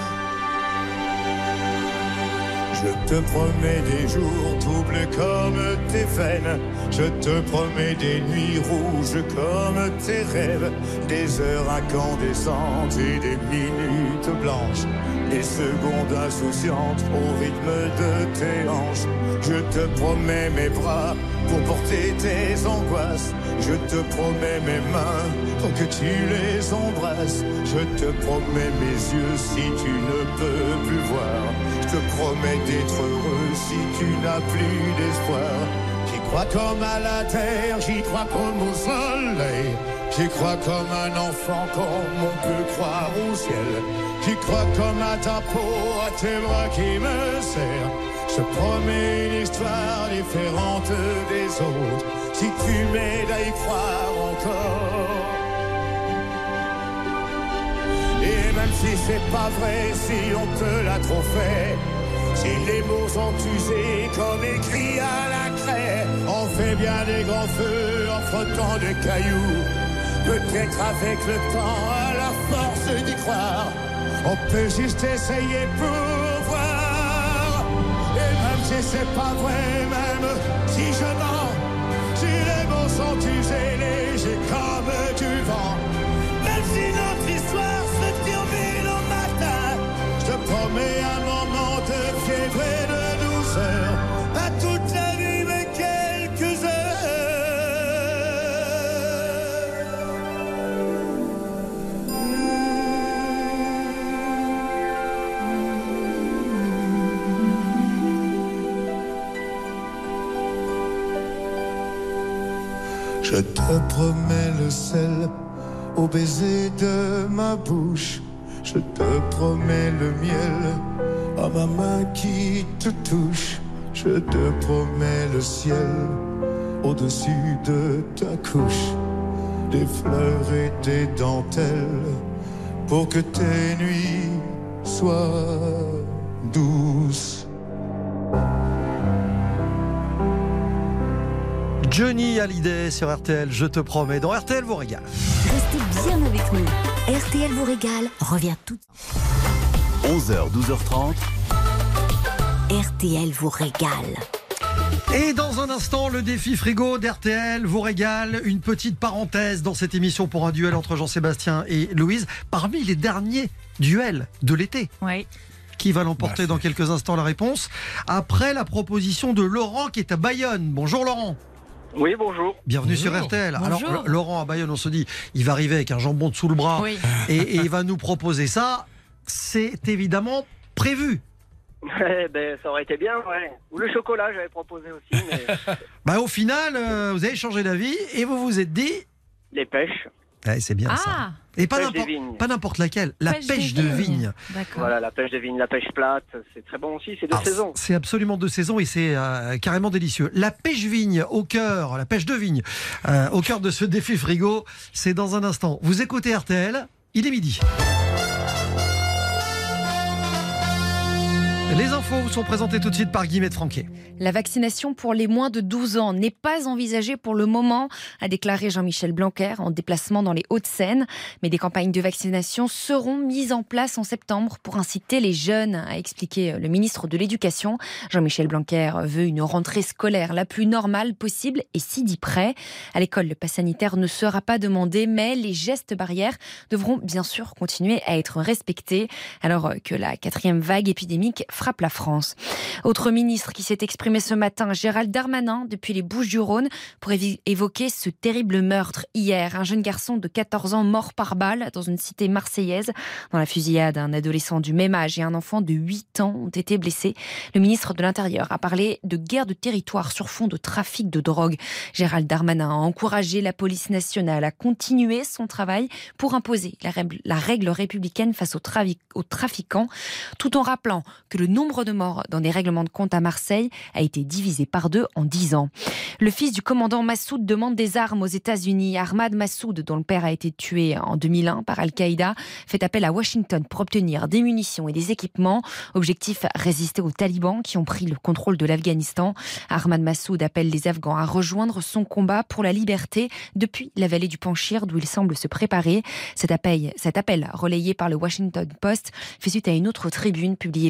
Je te promets des jours troublés comme tes veines. Je te promets des nuits rouges comme tes rêves. Des heures incandescentes et des minutes blanches. Des secondes insouciantes au rythme de tes hanches. Je te promets mes bras pour porter tes angoisses. Je te promets mes mains pour que tu les embrasses. Je te promets mes yeux si tu ne peux plus voir. Je te promets d'être heureux si tu n'as plus d'espoir. J'y crois comme à la terre, j'y crois comme au soleil. J'y crois comme un enfant, comme on peut croire au ciel. J'y crois comme à ta peau, à tes bras qui me serrent. Je te promets une histoire différente des autres. Si tu m'aides à y croire encore. Et même si c'est pas vrai, si on te l'a trop fait, si les mots sont usés comme écrits à la craie, on fait bien des grands feux en frottant des cailloux. Peut-être avec le temps, à la force d'y croire, on peut juste essayer pour voir. Et même si c'est pas vrai, même si je mens, si les mots sont usés, légers comme du vent, même si notre histoire se termine au matin, je te promets un moment de fièvre et de douceur, à toute la vie mais quelques heures. Je te promets le sel au baiser de ma bouche. Je te promets le miel à ma main qui te touche. Je te promets le ciel au-dessus de ta couche. Des fleurs et des dentelles pour que tes nuits soient douces. Johnny Hallyday sur RTL, je te promets. Dans RTL vous régale. Restez bien avec nous. RTL vous régale revient tout de suite. 11h, 12h30. RTL vous régale. Et dans un instant, le défi frigo d'RTL vous régale. Une petite parenthèse dans cette émission pour un duel entre Jean-Sébastien et Louise. Parmi les derniers duels de l'été. Oui. Qui va l'emporter dans quelques instants la réponse. Après la proposition de Laurent qui est à Bayonne. Bonjour Laurent. Oui, bonjour. Bienvenue sur RTL. Bonjour. Alors Laurent à Bayonne, on se dit, il va arriver avec un jambon dessous le bras et il va nous proposer ça. C'est évidemment prévu. Ben, ça aurait été bien, ouais. Ou le chocolat, j'avais proposé aussi. Mais... Au final, vous avez changé d'avis et vous vous êtes dit... Les pêches. Ouais, c'est bien ça. Et pas n'importe laquelle, la pêche de vigne. D'accord. Voilà, la pêche de vigne, la pêche plate, c'est très bon aussi, c'est de saison. C'est absolument de saison et c'est carrément délicieux. La pêche vigne au cœur, la pêche de vigne au cœur de ce défi frigo, c'est dans un instant. Vous écoutez RTL, il est midi. Les infos vous sont présentées tout de suite par Guillemette Franquet. La vaccination pour les moins de 12 ans n'est pas envisagée pour le moment, a déclaré Jean-Michel Blanquer en déplacement dans les Hauts-de-Seine. Mais des campagnes de vaccination seront mises en place en septembre pour inciter les jeunes, a expliqué le ministre de l'Éducation. Jean-Michel Blanquer veut une rentrée scolaire la plus normale possible et s'y dit prêt. À l'école, le pass sanitaire ne sera pas demandé, mais les gestes barrières devront bien sûr continuer à être respectés alors que la 4e vague épidémique frappe la France. Autre ministre qui s'est exprimé ce matin, Gérald Darmanin, depuis les Bouches-du-Rhône, pour évoquer ce terrible meurtre hier. Un jeune garçon de 14 ans mort par balle dans une cité marseillaise. Dans la fusillade, un adolescent du même âge et un enfant de 8 ans ont été blessés. Le ministre de l'Intérieur a parlé de guerre de territoire sur fond de trafic de drogue. Gérald Darmanin a encouragé la police nationale à continuer son travail pour imposer la règle républicaine face aux trafiquants, tout en rappelant que le nombre de morts dans des règlements de compte à Marseille a été divisé par 2 en 10 ans. Le fils du commandant Massoud demande des armes aux États-Unis. Ahmad Massoud, dont le père a été tué en 2001 par Al-Qaïda, fait appel à Washington pour obtenir des munitions et des équipements. Objectif, résister aux talibans qui ont pris le contrôle de l'Afghanistan. Ahmad Massoud appelle les Afghans à rejoindre son combat pour la liberté depuis la vallée du Panchir, d'où il semble se préparer. Cet appel relayé par le Washington Post fait suite à une autre tribune publiée lundi dans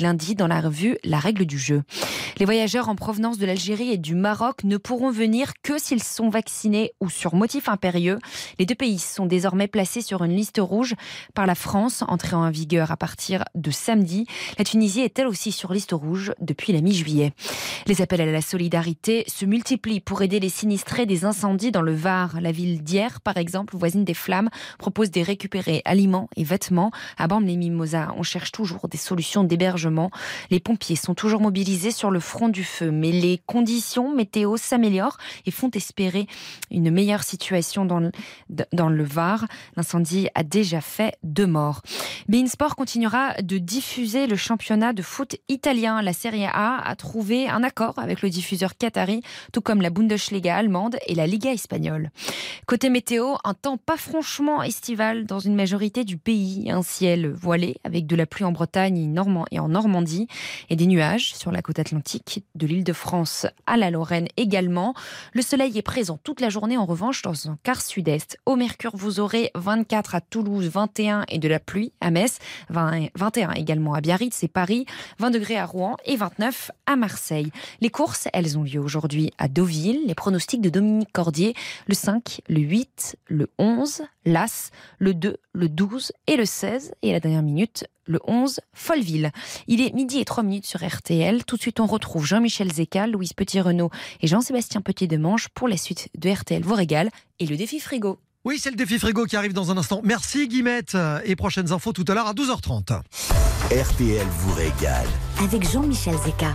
la revue La règle du jeu. Les voyageurs en provenance de l'Algérie et du Maroc ne pourront venir que s'ils sont vaccinés ou sur motif impérieux. Les deux pays sont désormais placés sur une liste rouge par la France, entrée en vigueur à partir de samedi. La Tunisie est elle aussi sur liste rouge depuis la mi-juillet. Les appels à la solidarité se multiplient pour aider les sinistrés des incendies dans le Var. La ville d'Hyères, par exemple, voisine des flammes, propose de récupérer aliments et vêtements. À Bormes-les-Mimosas, on cherche toujours des solutions d'hébergement. Les pompiers sont toujours mobilisés sur le front du feu, mais les conditions météo s'améliorent et font espérer une meilleure situation dans le Var. L'incendie a déjà fait 2 morts. beIN Sport continuera de diffuser le championnat de foot italien. La Serie A a trouvé un accord avec le diffuseur qatari, tout comme la Bundesliga allemande et la Liga espagnole. Côté météo, un temps pas franchement estival dans une majorité du pays. Un ciel voilé avec de la pluie en Bretagne et en Normandie et des nuages sur la côte atlantique de l'Île-de-France à la Lorraine également. Le soleil est présent toute la journée en revanche dans un quart sud-est. Au Mercure, vous aurez 24 à Toulouse, 21 et de la pluie à Metz, 21 également à Biarritz et Paris, 20 degrés à Rouen et 29 à Marseille. Les courses, elles ont lieu aujourd'hui à Deauville. Les pronostics de Dominique Cordier, le 5, le 8, le 11, l'As, le 2, le 12 et le 16. Et à la dernière minute, le 11, Folleville. Il est 12h03 sur RTL. Tout de suite, on retrouve Jean-Michel Zeka, Louise Petit-Renaud et Jean-Sébastien Petit-Demange pour la suite de RTL vous régale et le défi frigo. Oui, c'est le défi frigo qui arrive dans un instant. Merci Guillemette. Et prochaines infos tout à l'heure à 12h30. RTL vous régale. Avec Jean-Michel Zeka.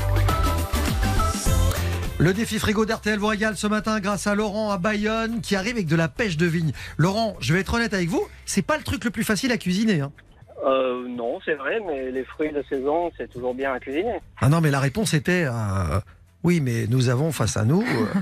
Le défi frigo d'RTL vous régale ce matin grâce à Laurent à Bayonne qui arrive avec de la pêche de vigne. Laurent, je vais être honnête avec vous, c'est pas le truc le plus facile à cuisiner. Non, c'est vrai, mais les fruits de saison, c'est toujours bien à cuisiner. Ah non, mais la réponse était... Oui, mais nous avons face à nous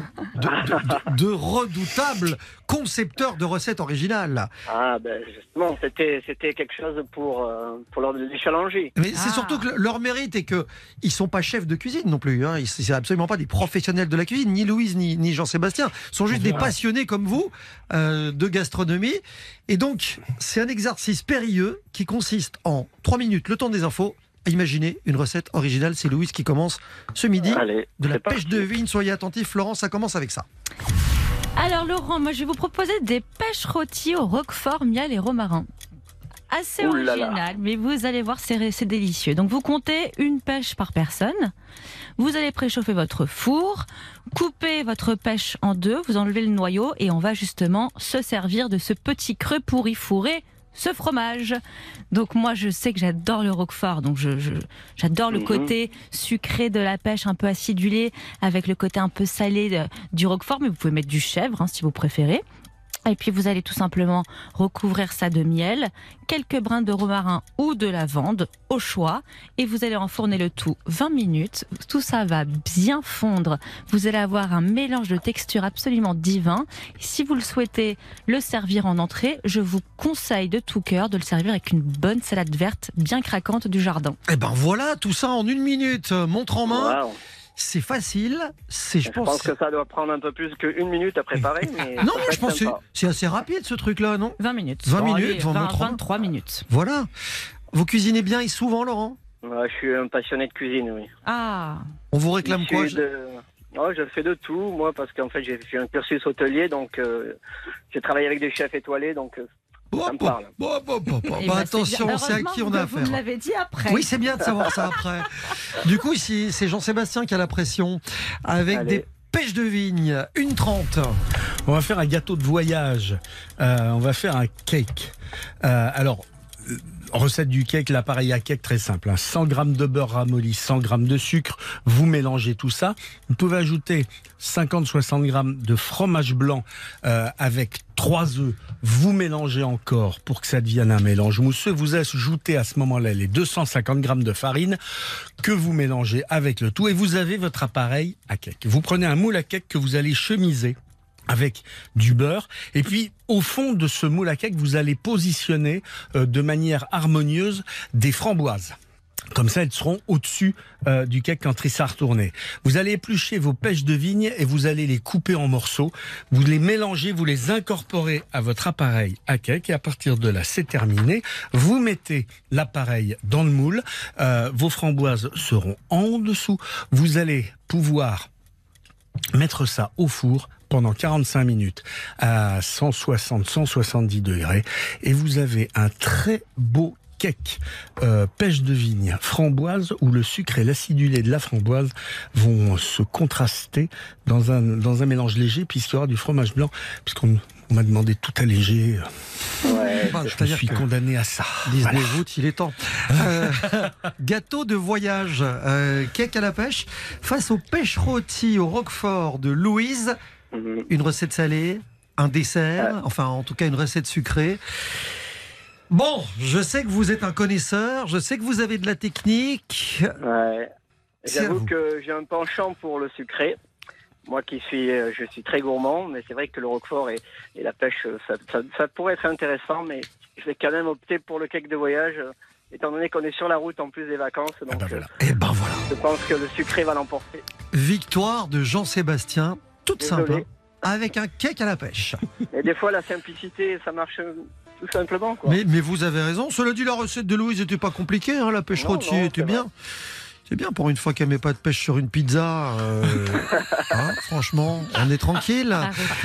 de redoutables concepteurs de recettes originales. Ah, ben justement, c'était quelque chose pour les challenger. Mais c'est surtout que leur mérite est qu'ils ne sont pas chefs de cuisine non plus. Hein. C'est absolument pas des professionnels de la cuisine, ni Louise, ni Jean-Sébastien. Ils sont juste des passionnés comme vous de gastronomie. Et donc, c'est un exercice périlleux qui consiste en 3 minutes, le temps des infos. Imaginez une recette originale, c'est Louise qui commence ce midi. Allez, de la pêche de vigne, soyez attentifs. Laurent, ça commence avec ça. Alors Laurent, moi je vais vous proposer des pêches rôties au roquefort, miel et romarin. Assez original, mais vous allez voir, c'est délicieux. Donc vous comptez une pêche par personne. Vous allez préchauffer votre four, couper votre pêche en 2, vous enlevez le noyau et on va justement se servir de ce petit creux pour y fourrer ce fromage. Donc moi je sais que j'adore le roquefort, donc j'adore le côté sucré de la pêche, un peu acidulé avec le côté un peu salé du roquefort, mais vous pouvez mettre du chèvre si vous préférez. Et puis vous allez tout simplement recouvrir ça de miel, quelques brins de romarin ou de lavande au choix, et vous allez enfourner le tout 20 minutes. Tout ça va bien fondre. Vous allez avoir un mélange de texture absolument divin. Si vous le souhaitez le servir en entrée, je vous conseille de tout cœur de le servir avec une bonne salade verte bien craquante du jardin. Et ben voilà, tout ça en 1 minute, montre en main. Wow. C'est facile. Je pense que ça doit prendre un peu plus qu'1 minute à préparer. Mais non, je pense que c'est assez rapide ce truc-là, non ? 20 minutes. 20 minutes, 23 minutes. Voilà. Vous cuisinez bien et souvent, Laurent ? Je suis un passionné de cuisine, oui. Ah. On vous réclame quoi ? Je fais de tout, moi, parce qu'en fait, j'ai fait un cursus hôtelier, donc j'ai travaillé avec des chefs étoilés, donc... ça me parle. Attention, c'est à qui on a affaire. Vous me l'avez dit après. Oui, c'est bien de savoir ça après. Du coup, ici, c'est Jean-Sébastien qui a la pression avec des pêches de vigne, 1,30. On va faire un gâteau de voyage. On va faire un cake. Recette du cake, l'appareil à cake très simple. 100 g de beurre ramolli, 100 g de sucre. Vous mélangez tout ça. Vous pouvez ajouter 50-60 g de fromage blanc avec 3 œufs. Vous mélangez encore pour que ça devienne un mélange mousseux. Vous ajoutez à ce moment-là les 250 g de farine que vous mélangez avec le tout. Et vous avez votre appareil à cake. Vous prenez un moule à cake que vous allez chemiser avec du beurre, et puis au fond de ce moule à cake, vous allez positionner de manière harmonieuse des framboises. Comme ça, elles seront au-dessus du cake quand il sera retourné. Vous allez éplucher vos pêches de vigne et vous allez les couper en morceaux. Vous les mélangez, vous les incorporez à votre appareil à cake et à partir de là, c'est terminé. Vous mettez l'appareil dans le moule. Vos framboises seront en dessous. Vous allez pouvoir mettre ça au four pendant 45 minutes à 160-170 degrés et vous avez un très beau cake pêche de vigne framboise où le sucre et l'acidulé de la framboise vont se contraster dans un mélange léger puisqu'il y aura du fromage blanc puisqu'on m'a demandé tout alléger. Ouais, je suis condamné à ça. Disney Route, il est temps. Gâteau de voyage, cake à la pêche, face aux pêches rôties au roquefort de Louise. Une recette salée, un dessert, enfin en tout cas une recette sucrée. Bon, je sais que vous êtes un connaisseur, je sais que vous avez de la technique. Ouais. J'avoue que j'ai un penchant pour le sucré. Moi je suis très gourmand, mais c'est vrai que le roquefort et la pêche, ça pourrait être intéressant, mais je vais quand même opter pour le cake de voyage, étant donné qu'on est sur la route en plus des vacances. Donc, voilà. Je pense que le sucré va l'emporter. Victoire de Jean-Sébastien, toute Désolé. sympa, avec un cake à la pêche. Et des fois, la simplicité, ça marche tout simplement, quoi. Mais vous avez raison. Cela dit, la recette de Louise n'était pas compliquée. Hein, la pêche rôtie était bien. C'est bien pour une fois qu'elle met pas de pêche sur une pizza. Franchement, on est tranquille.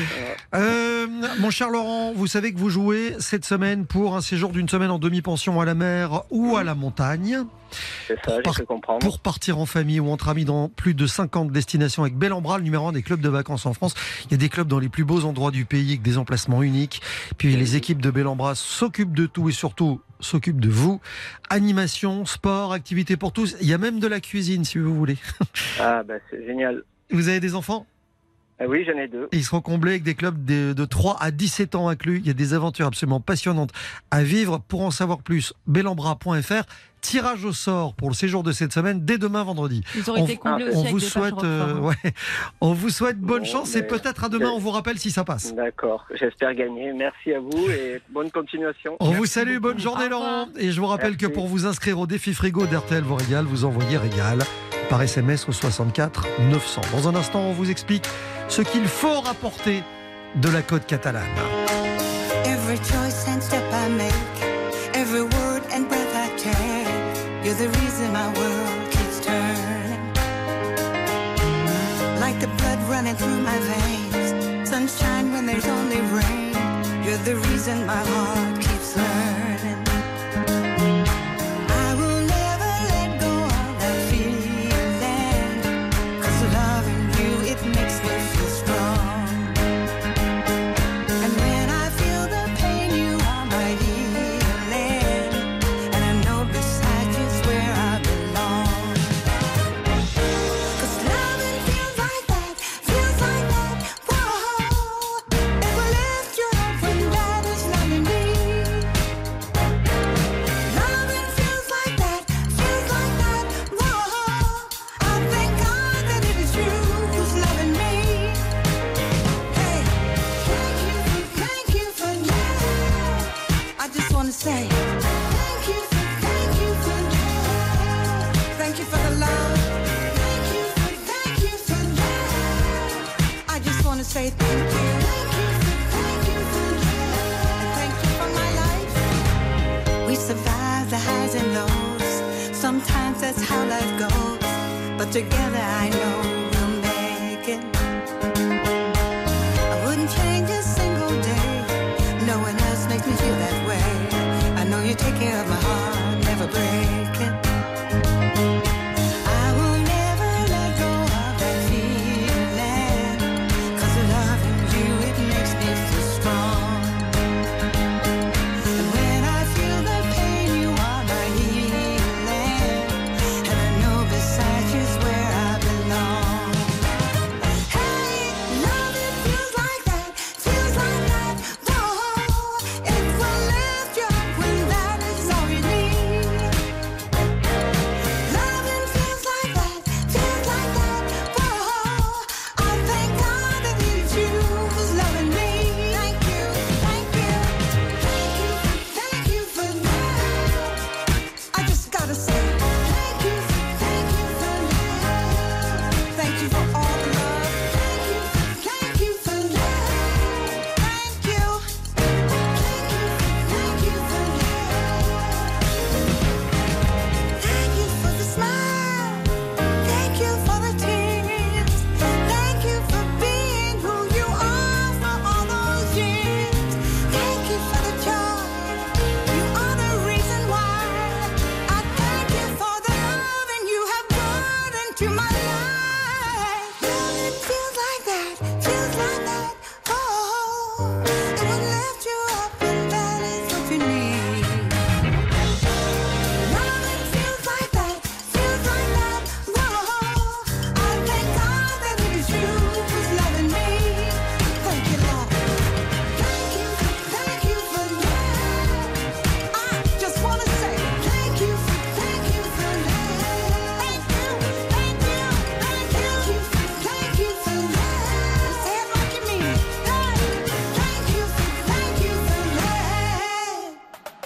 Mon cher Laurent, vous savez que vous jouez cette semaine pour un séjour d'une semaine en demi-pension à la mer ou à la montagne. C'est ça, j'ai cru comprendre. Pour partir en famille ou entre amis dans plus de 50 destinations avec Bellambra, le numéro 1 des clubs de vacances en France. Il y a des clubs dans les plus beaux endroits du pays avec des emplacements uniques. Puis les équipes de Bellambra s'occupent de tout et surtout s'occupent de vous. Animation, sport, activités pour tous. Il y a même de la cuisine si vous voulez. Ah bah c'est génial. Vous avez des enfants ? Oui, j'en ai 2. Et ils seront comblés avec des clubs de 3 à 17 ans inclus. Il y a des aventures absolument passionnantes à vivre. Pour en savoir plus, bellambra.fr. Tirage au sort pour le séjour de cette semaine dès demain vendredi. Ils auraient été comblés aussi avec des pêches roquefort. On vous souhaite bonne chance et peut-être à demain on vous rappelle si ça passe. D'accord, j'espère gagner. Merci à vous et bonne continuation. On vous salue, bonne journée Laurent. Et je vous rappelle que pour vous inscrire au défi frigo d'RTL vous régale, vous envoyez régal par SMS au 64 900. Dans un instant, on vous explique ce qu'il faut rapporter de la côte catalane. Every choice and step I make, every word and breath I take, you're the reason my world keeps turning. Like the blood running through my veins, sunshine when there's only rain, you're the reason my heart keeps learning. I will never let go of that feeling, 'cause loving you, it makes me feel strong. And when I feel the pain, you are my healing, and I know beside you's where I belong. 'Cause loving feels like that, whoa. It will lift you up when that is not in me. Loving feels like that, whoa. I thank God that it is you who's loving me. Hey, thank you for love. I just wanna say thank you for love. Thank you for the love. Thank you for love. I just wanna say thank you. Thank you for love. And thank you for my life. We survive the highs and lows. Sometimes that's how life goes. But together I know we'll make it. I wouldn't change a single day. No one else makes me feel that way. I know you take care of my heart, never break it. I will never let go of that feeling, 'cause loving you, it makes me feel strong. And when I feel the pain, you are my healing, and I know beside you's where I belong.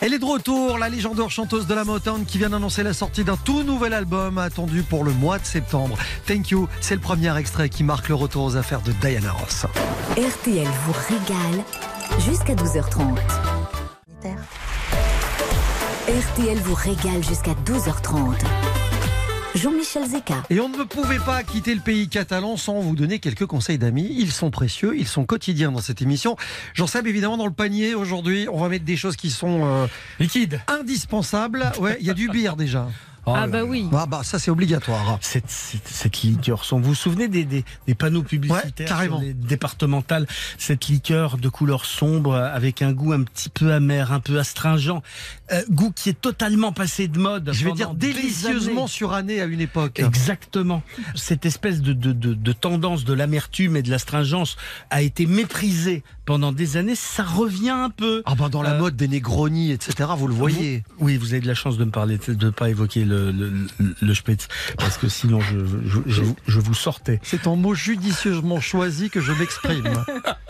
Elle est de retour, la légendaire chanteuse de la Motown qui vient d'annoncer la sortie d'un tout nouvel album attendu pour le mois de septembre. Thank You, c'est le premier extrait qui marque le retour aux affaires de Diana Ross. RTL vous régale jusqu'à 12h30. RTL vous régale jusqu'à 12h30. Jean-Michel Zeka. Et on ne pouvait pas quitter le pays catalan sans vous donner quelques conseils d'amis. Ils sont précieux, ils sont quotidiens dans cette émission. J'en sais évidemment dans le panier aujourd'hui. On va mettre des choses qui sont liquides, indispensables. Ouais, il y a du bière déjà. Oui. Ça c'est obligatoire. Cette liqueur sombre. Vous vous souvenez des panneaux publicitaires sur les départementales, cette liqueur de couleur sombre avec un goût un petit peu amer, un peu astringent, goût qui est totalement passé de mode. Je vais dire délicieusement suranné à une époque. Exactement. Cette espèce de tendance de l'amertume et de l'astringence a été méprisée pendant des années. Ça revient un peu. Dans la mode des Negroni, etc. Vous le voyez. Oui, vous avez de la chance de ne pas évoquer le Spitz, parce que sinon je vous sortais. C'est en mots judicieusement choisi que je m'exprime.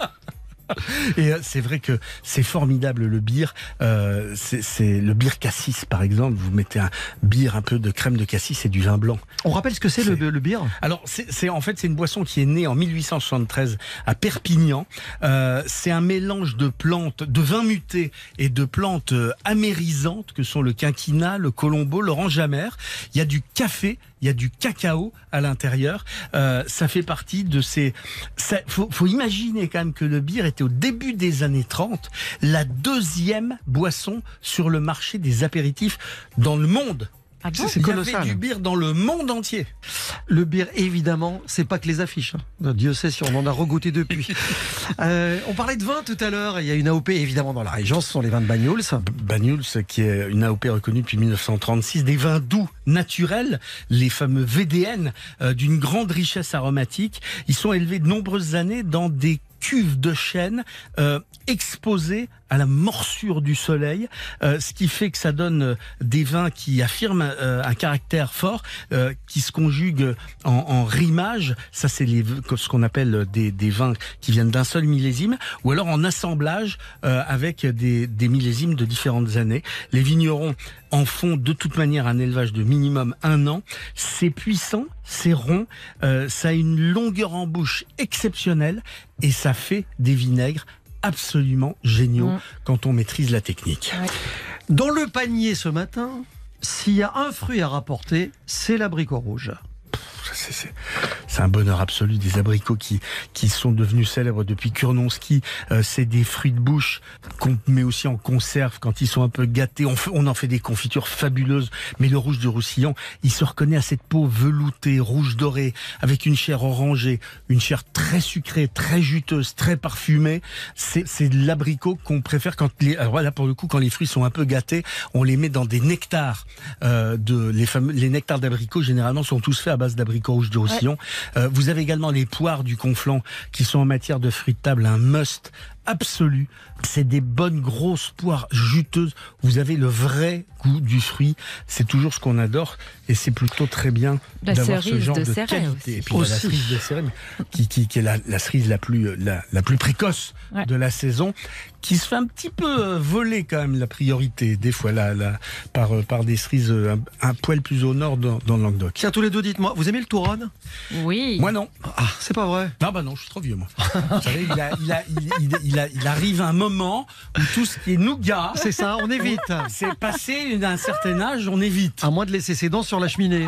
Et c'est vrai que c'est formidable le beer. C'est le beer cassis par exemple. Vous mettez un beer, un peu de crème de cassis et du vin blanc. On rappelle ce que c'est le beer. Alors c'est une boisson qui est née en 1873 à Perpignan. C'est un mélange de plantes, de vins mutés et de plantes amérisantes que sont le quinquina, le colombo, l'orange amère. Il y a du café, il y a du cacao à l'intérieur. Ça fait partie de ces... Faut imaginer quand même que le beer était au début des années 30 la deuxième boisson sur le marché des apéritifs dans le monde. C'est colossal. Il y avait du beer dans le monde entier. Le beer, évidemment, c'est pas que les affiches. Dieu sait si on en a regoûté depuis. On parlait de vin tout à l'heure. Il y a une AOP évidemment dans la région. Ce sont les vins de Banyuls. Banyuls, qui est une AOP reconnue depuis 1936. Des vins doux, naturels, les fameux VDN, d'une grande richesse aromatique. Ils sont élevés de nombreuses années dans des cuves de chêne exposées à la morsure du soleil, ce qui fait que ça donne des vins qui affirment un caractère fort, qui se conjuguent en rimage. Ça, c'est ce qu'on appelle des vins qui viennent d'un seul millésime, ou alors en assemblage avec des millésimes de différentes années. Les vignerons en font de toute manière un élevage de minimum 1 an. C'est puissant, c'est rond, ça a une longueur en bouche exceptionnelle et ça fait des vinaigres absolument géniaux quand on maîtrise la technique. Dans le panier ce matin, s'il y a un fruit à rapporter, c'est l'abricot rouge. C'est un bonheur absolu, des abricots qui sont devenus célèbres depuis Kurnonski. C'est des fruits de bouche qu'on met aussi en conserve quand ils sont un peu gâtés. On en fait des confitures fabuleuses. Mais le rouge du Roussillon, il se reconnaît à cette peau veloutée, rouge doré, avec une chair orangée, une chair très sucrée, très juteuse, très parfumée. C'est de l'abricot qu'on préfère alors là, pour le coup, quand les fruits sont un peu gâtés, on les met dans des nectars. Les nectars d'abricots, généralement, sont tous faits à base d'abricots rouges du Roussillon. Vous avez également les poires du Conflent qui sont en matière de fruits de table un must absolu. C'est des bonnes grosses poires juteuses. Vous avez le vrai goût du fruit. C'est toujours ce qu'on adore et c'est plutôt très bien d'avoir ce genre de qualité. Aussi. Et puis la cerise de Céret, qui est la cerise la plus précoce de la saison, qui se fait un petit peu voler quand même la priorité des fois par des cerises un poil plus au nord dans le Languedoc. Tiens, tous les deux, dites-moi, vous aimez le Touron ? Oui. Moi non. Ah, c'est pas vrai. Non, je suis trop vieux moi. Vous savez, il arrive un moment où tout ce qui est nougat, c'est ça, on évite. C'est passé d'un certain âge, on évite. À moins de laisser ses dents sur la cheminée.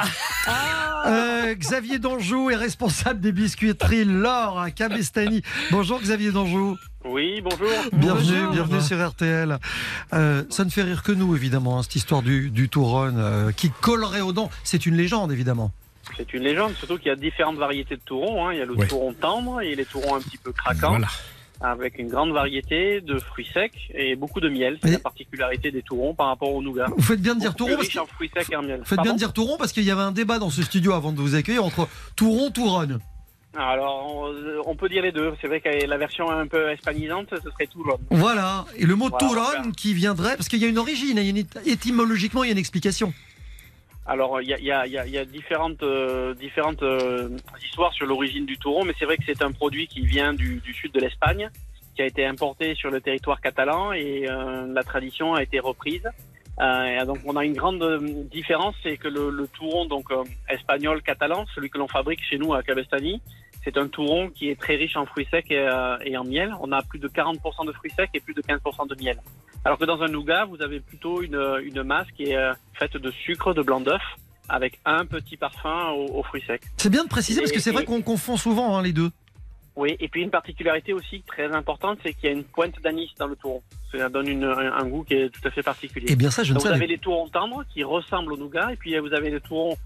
Xavier Danjou est responsable des biscuiteries L'Or à Cabestany. Bonjour Xavier Danjou. Oui, bonjour. Bienvenue sur RTL. Ça ne fait rire que nous, évidemment, cette histoire du Touron qui collerait aux dents. C'est une légende, évidemment. C'est une légende, surtout qu'il y a différentes variétés de Touron. Il y a le Touron tendre et les Tourons un petit peu craquants. Voilà. Avec une grande variété de fruits secs et beaucoup de miel. C'est la particularité des Tourons par rapport au nougat. Vous faites bien de dire Touron riche en fruits secs et en miel. Vous faites bien de dire Touron parce qu'il y avait un débat dans ce studio avant de vous accueillir entre Touron, Touron. Alors, on peut dire les deux. C'est vrai que la version un peu hispanisante, ce serait Touron. Voilà. Et le mot Touron qui viendrait, parce qu'il y a une origine, étymologiquement, il y a une explication. Alors, il y a différentes histoires sur l'origine du Touron, mais c'est vrai que c'est un produit qui vient du sud de l'Espagne qui a été importé sur le territoire catalan et la tradition a été reprise. Et donc on a une grande différence, c'est que le touron donc espagnol catalan, celui que l'on fabrique chez nous à Cabestany, c'est un touron qui est très riche en fruits secs et en miel. On a plus de 40% de fruits secs et plus de 15% de miel. Alors que dans un nougat, vous avez plutôt une masse qui est faite de sucre, de blanc d'œuf, avec un petit parfum aux fruits secs. C'est bien de préciser parce que c'est vrai qu'on confond souvent les deux. Oui, et puis une particularité aussi très importante, c'est qu'il y a une pointe d'anis dans le touron. Ça donne un goût qui est tout à fait particulier. Et bien ça, je ne Donc, savais vous avez les tourons tendres qui ressemblent au nougat, et puis vous avez le touron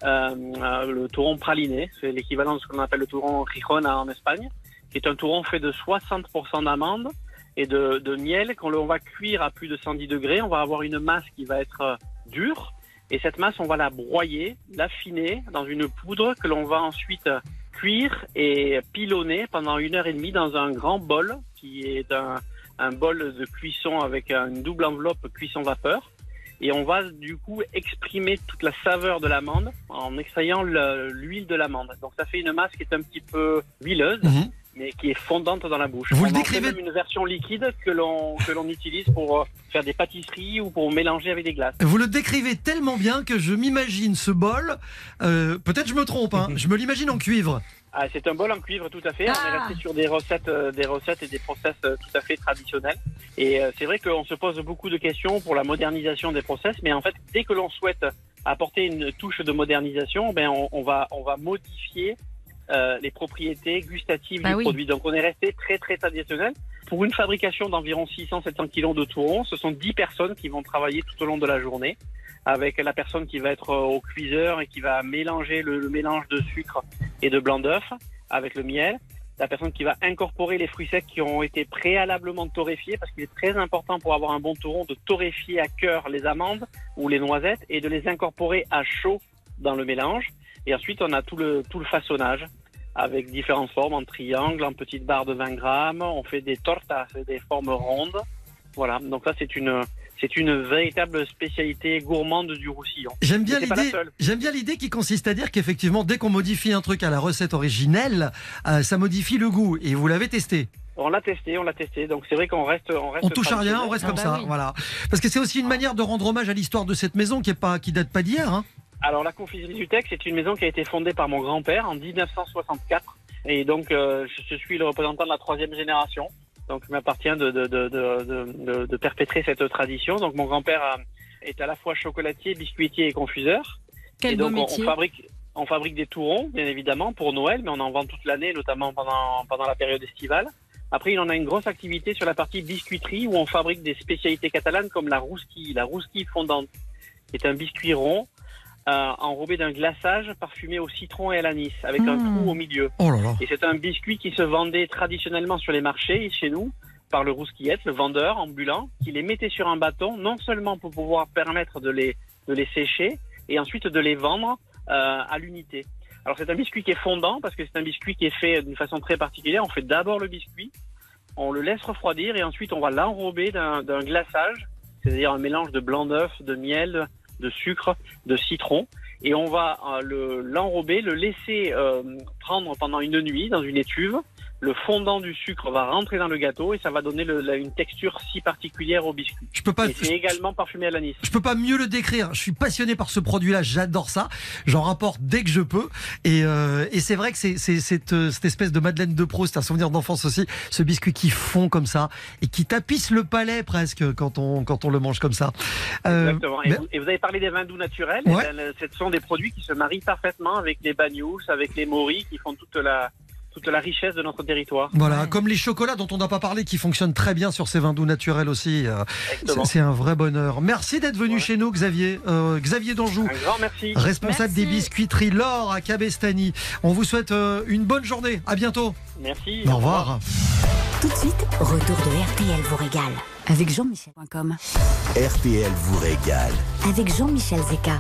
praliné, c'est l'équivalent de ce qu'on appelle le touron Gijona en Espagne, qui est un touron fait de 60% d'amandes et de miel. Quand on va cuire à plus de 110 degrés, on va avoir une masse qui va être dure, et cette masse, on va la broyer, l'affiner dans une poudre que l'on va ensuite cuire et pilonner pendant 1h30 dans un grand bol qui est un bol de cuisson avec une double enveloppe cuisson vapeur. Et on va du coup exprimer toute la saveur de l'amande en extrayant l'huile de l'amande. Donc ça fait une masse qui est un petit peu huileuse, mais qui est fondante dans la bouche. Vous on le en décrivez fait même une version liquide que l'on utilise pour faire des pâtisseries ou pour mélanger avec des glaces. Vous le décrivez tellement bien que je m'imagine ce bol, peut-être je me trompe, je me l'imagine en cuivre. Ah, c'est un bol en cuivre, tout à fait. On est resté sur des recettes et des process tout à fait traditionnels. Et c'est vrai qu'on se pose beaucoup de questions pour la modernisation des process, mais en fait, dès que l'on souhaite apporter une touche de modernisation, on va modifier les propriétés gustatives du produit. Donc on est resté très très traditionnel. Pour une fabrication d'environ 600-700 kilos de tourons, ce sont 10 personnes qui vont travailler tout au long de la journée, avec la personne qui va être au cuiseur et qui va mélanger le mélange de sucre et de blanc d'œuf avec le miel, la personne qui va incorporer les fruits secs qui ont été préalablement torréfiés, parce qu'il est très important pour avoir un bon touron de torréfier à cœur les amandes ou les noisettes et de les incorporer à chaud dans le mélange. Et ensuite, on a tout le façonnage avec différentes formes, en triangle, en petites barres de 20 grammes. On fait des tortas, des formes rondes. Voilà, donc ça c'est une véritable spécialité gourmande du Roussillon. J'aime bien l'idée qui consiste à dire qu'effectivement, dès qu'on modifie un truc à la recette originelle, ça modifie le goût. Et vous l'avez testé. On l'a testé. Donc c'est vrai qu'on reste. On touche à rien, on reste comme ça, voilà. Parce que c'est aussi une manière de rendre hommage à l'histoire de cette maison qui date pas d'hier. Alors la confiserie du Teck, c'est une maison qui a été fondée par mon grand-père en 1964. Et donc je suis le représentant de la 3e génération. Donc il m'appartient de perpétrer cette tradition. Donc mon grand-père est à la fois chocolatier, biscuitier et confiseur. Quel beau métier. On fabrique des tourons, bien évidemment, pour Noël, mais on en vend toute l'année, notamment pendant la période estivale. Après, il en a une grosse activité sur la partie biscuiterie, où on fabrique des spécialités catalanes comme la rousquille fondante, qui est un biscuit rond, enrobé d'un glaçage parfumé au citron et à l'anis, avec un trou au milieu. Oh là là. Et c'est un biscuit qui se vendait traditionnellement sur les marchés, chez nous, par le rousquillette, le vendeur ambulant, qui les mettait sur un bâton, non seulement pour pouvoir permettre de les sécher, et ensuite de les vendre à l'unité. Alors c'est un biscuit qui est fondant, parce que c'est un biscuit qui est fait d'une façon très particulière. On fait d'abord le biscuit, on le laisse refroidir, et ensuite on va l'enrober d'un glaçage, c'est-à-dire un mélange de blanc d'œuf, de miel, de sucre, de citron, et on va l'enrober, le laisser prendre pendant une nuit dans une étuve. Le fondant du sucre va rentrer dans le gâteau et ça va donner une texture si particulière au biscuit. Et c'est également parfumé à l'anis. Je peux pas mieux le décrire. Je suis passionné par ce produit-là. J'adore ça. J'en rapporte dès que je peux. Et c'est vrai que c'est cette espèce de Madeleine de Proust, un souvenir d'enfance aussi. Ce biscuit qui fond comme ça et qui tapisse le palais presque quand on le mange comme ça. Exactement. Et vous avez parlé des vins doux naturels. Ouais. Ce sont des produits qui se marient parfaitement avec les banyous, avec les moris, qui font toute la richesse de notre territoire. Voilà, comme les chocolats dont on n'a pas parlé, qui fonctionnent très bien sur ces vins doux naturels aussi. C'est un vrai bonheur. Merci d'être venu chez nous, Xavier. Xavier d'Anjou, un grand merci. Responsable des biscuiteries L'Or à Cabestany. On vous souhaite une bonne journée. À bientôt. Merci. Au revoir. Tout de suite, retour de RTL vous régale avec Jean-Michel.com. RTL vous régale Avec Jean-Michel Zeka.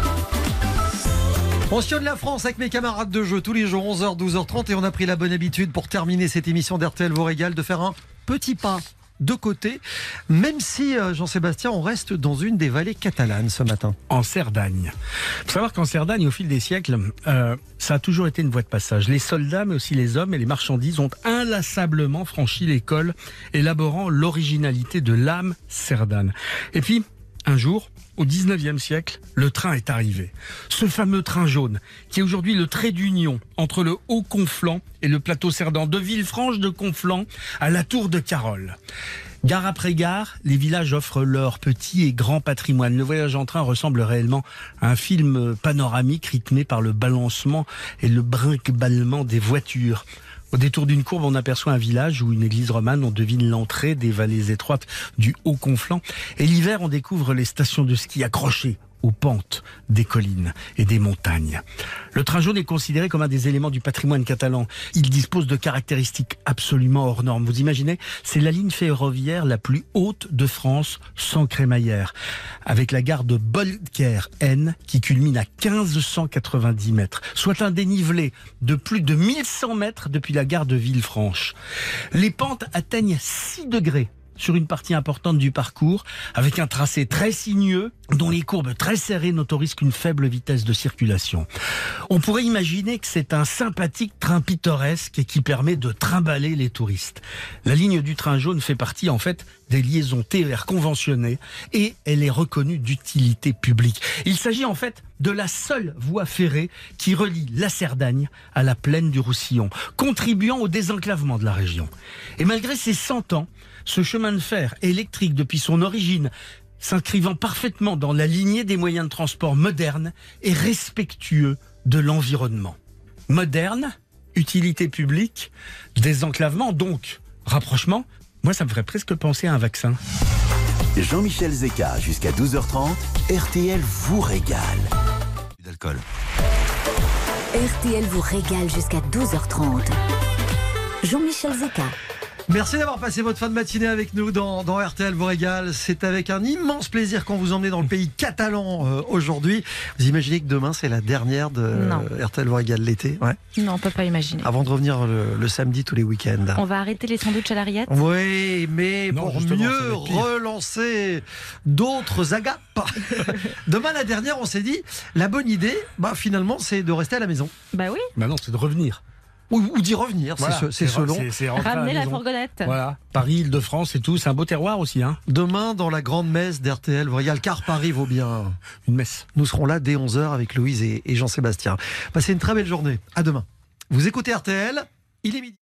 On sillonne la France avec mes camarades de jeu tous les jours, 11h, 12h30, et on a pris la bonne habitude pour terminer cette émission d'RTL vous régale de faire un petit pas de côté, même si, Jean-Sébastien, on reste dans une des vallées catalanes ce matin. En Cerdagne. Il faut savoir qu'en Cerdagne, au fil des siècles, ça a toujours été une voie de passage. Les soldats, mais aussi les hommes et les marchandises ont inlassablement franchi les cols, élaborant l'originalité de l'âme cerdane. Et puis, un jour, au 19e siècle, le train est arrivé. Ce fameux train jaune, qui est aujourd'hui le trait d'union entre le Haut-Conflans et le plateau cerdan, de Villefranche de Conflans à la Tour de Carol. Gare après gare, les villages offrent leur petit et grand patrimoine. Le voyage en train ressemble réellement à un film panoramique rythmé par le balancement et le brinque-ballement des voitures. Au détour d'une courbe, on aperçoit un village ou une église romane. On devine l'entrée des vallées étroites du Haut-Conflans. Et l'hiver, on découvre les stations de ski accrochées aux pentes des collines et des montagnes. Le train jaune est considéré comme un des éléments du patrimoine catalan. Il dispose de caractéristiques absolument hors normes. Vous imaginez, c'est la ligne ferroviaire la plus haute de France sans crémaillère, avec la gare de Bolker-N qui culmine à 1590 mètres, soit un dénivelé de plus de 1100 mètres depuis la gare de Villefranche. Les pentes atteignent 6 degrés sur une partie importante du parcours, avec un tracé très sinueux, dont les courbes très serrées n'autorisent qu'une faible vitesse de circulation. On pourrait imaginer que c'est un sympathique train pittoresque et qui permet de trimballer les touristes. La ligne du train jaune fait partie, en fait, des liaisons TER conventionnées et elle est reconnue d'utilité publique. Il s'agit, en fait, de la seule voie ferrée qui relie la Cerdagne à la plaine du Roussillon, contribuant au désenclavement de la région. Et malgré ses 100 ans, ce chemin de fer électrique depuis son origine, s'inscrivant parfaitement dans la lignée des moyens de transport modernes et respectueux de l'environnement. Moderne, utilité publique, désenclavement, donc rapprochement, moi ça me ferait presque penser à un vaccin. Jean-Michel Zeka, jusqu'à 12h30, RTL vous régale. D'alcool. RTL vous régale jusqu'à 12h30. Jean-Michel Zeka. Merci d'avoir passé votre fin de matinée avec nous dans RTL vous régale. C'est avec un immense plaisir qu'on vous emmène dans le pays catalan aujourd'hui. Vous imaginez que demain c'est la dernière de RTL vous régale l'été, ouais. Non, on peut pas imaginer. Avant de revenir le samedi tous les week-ends. On va arrêter les sandwichs à la rillette. Oui, mais Non, pour justement, mieux ça va être pire. relancer d'autres agapes. Demain la dernière, on s'est dit la bonne idée, finalement, c'est de rester à la maison. Bah oui. Maintenant, c'est de revenir. Ou d'y revenir, Voilà, c'est selon. c'est rentrer à Ramener la maison. fourgonnette. Voilà, Paris, Île-de-France et tout, c'est un beau terroir aussi, hein. Demain, dans la grande messe d'RTL vous régale, car Paris vaut bien. Une messe. Nous serons là dès 11h avec Louise et Jean-Sébastien. Passez une très belle journée. À demain. Vous écoutez RTL, il est midi.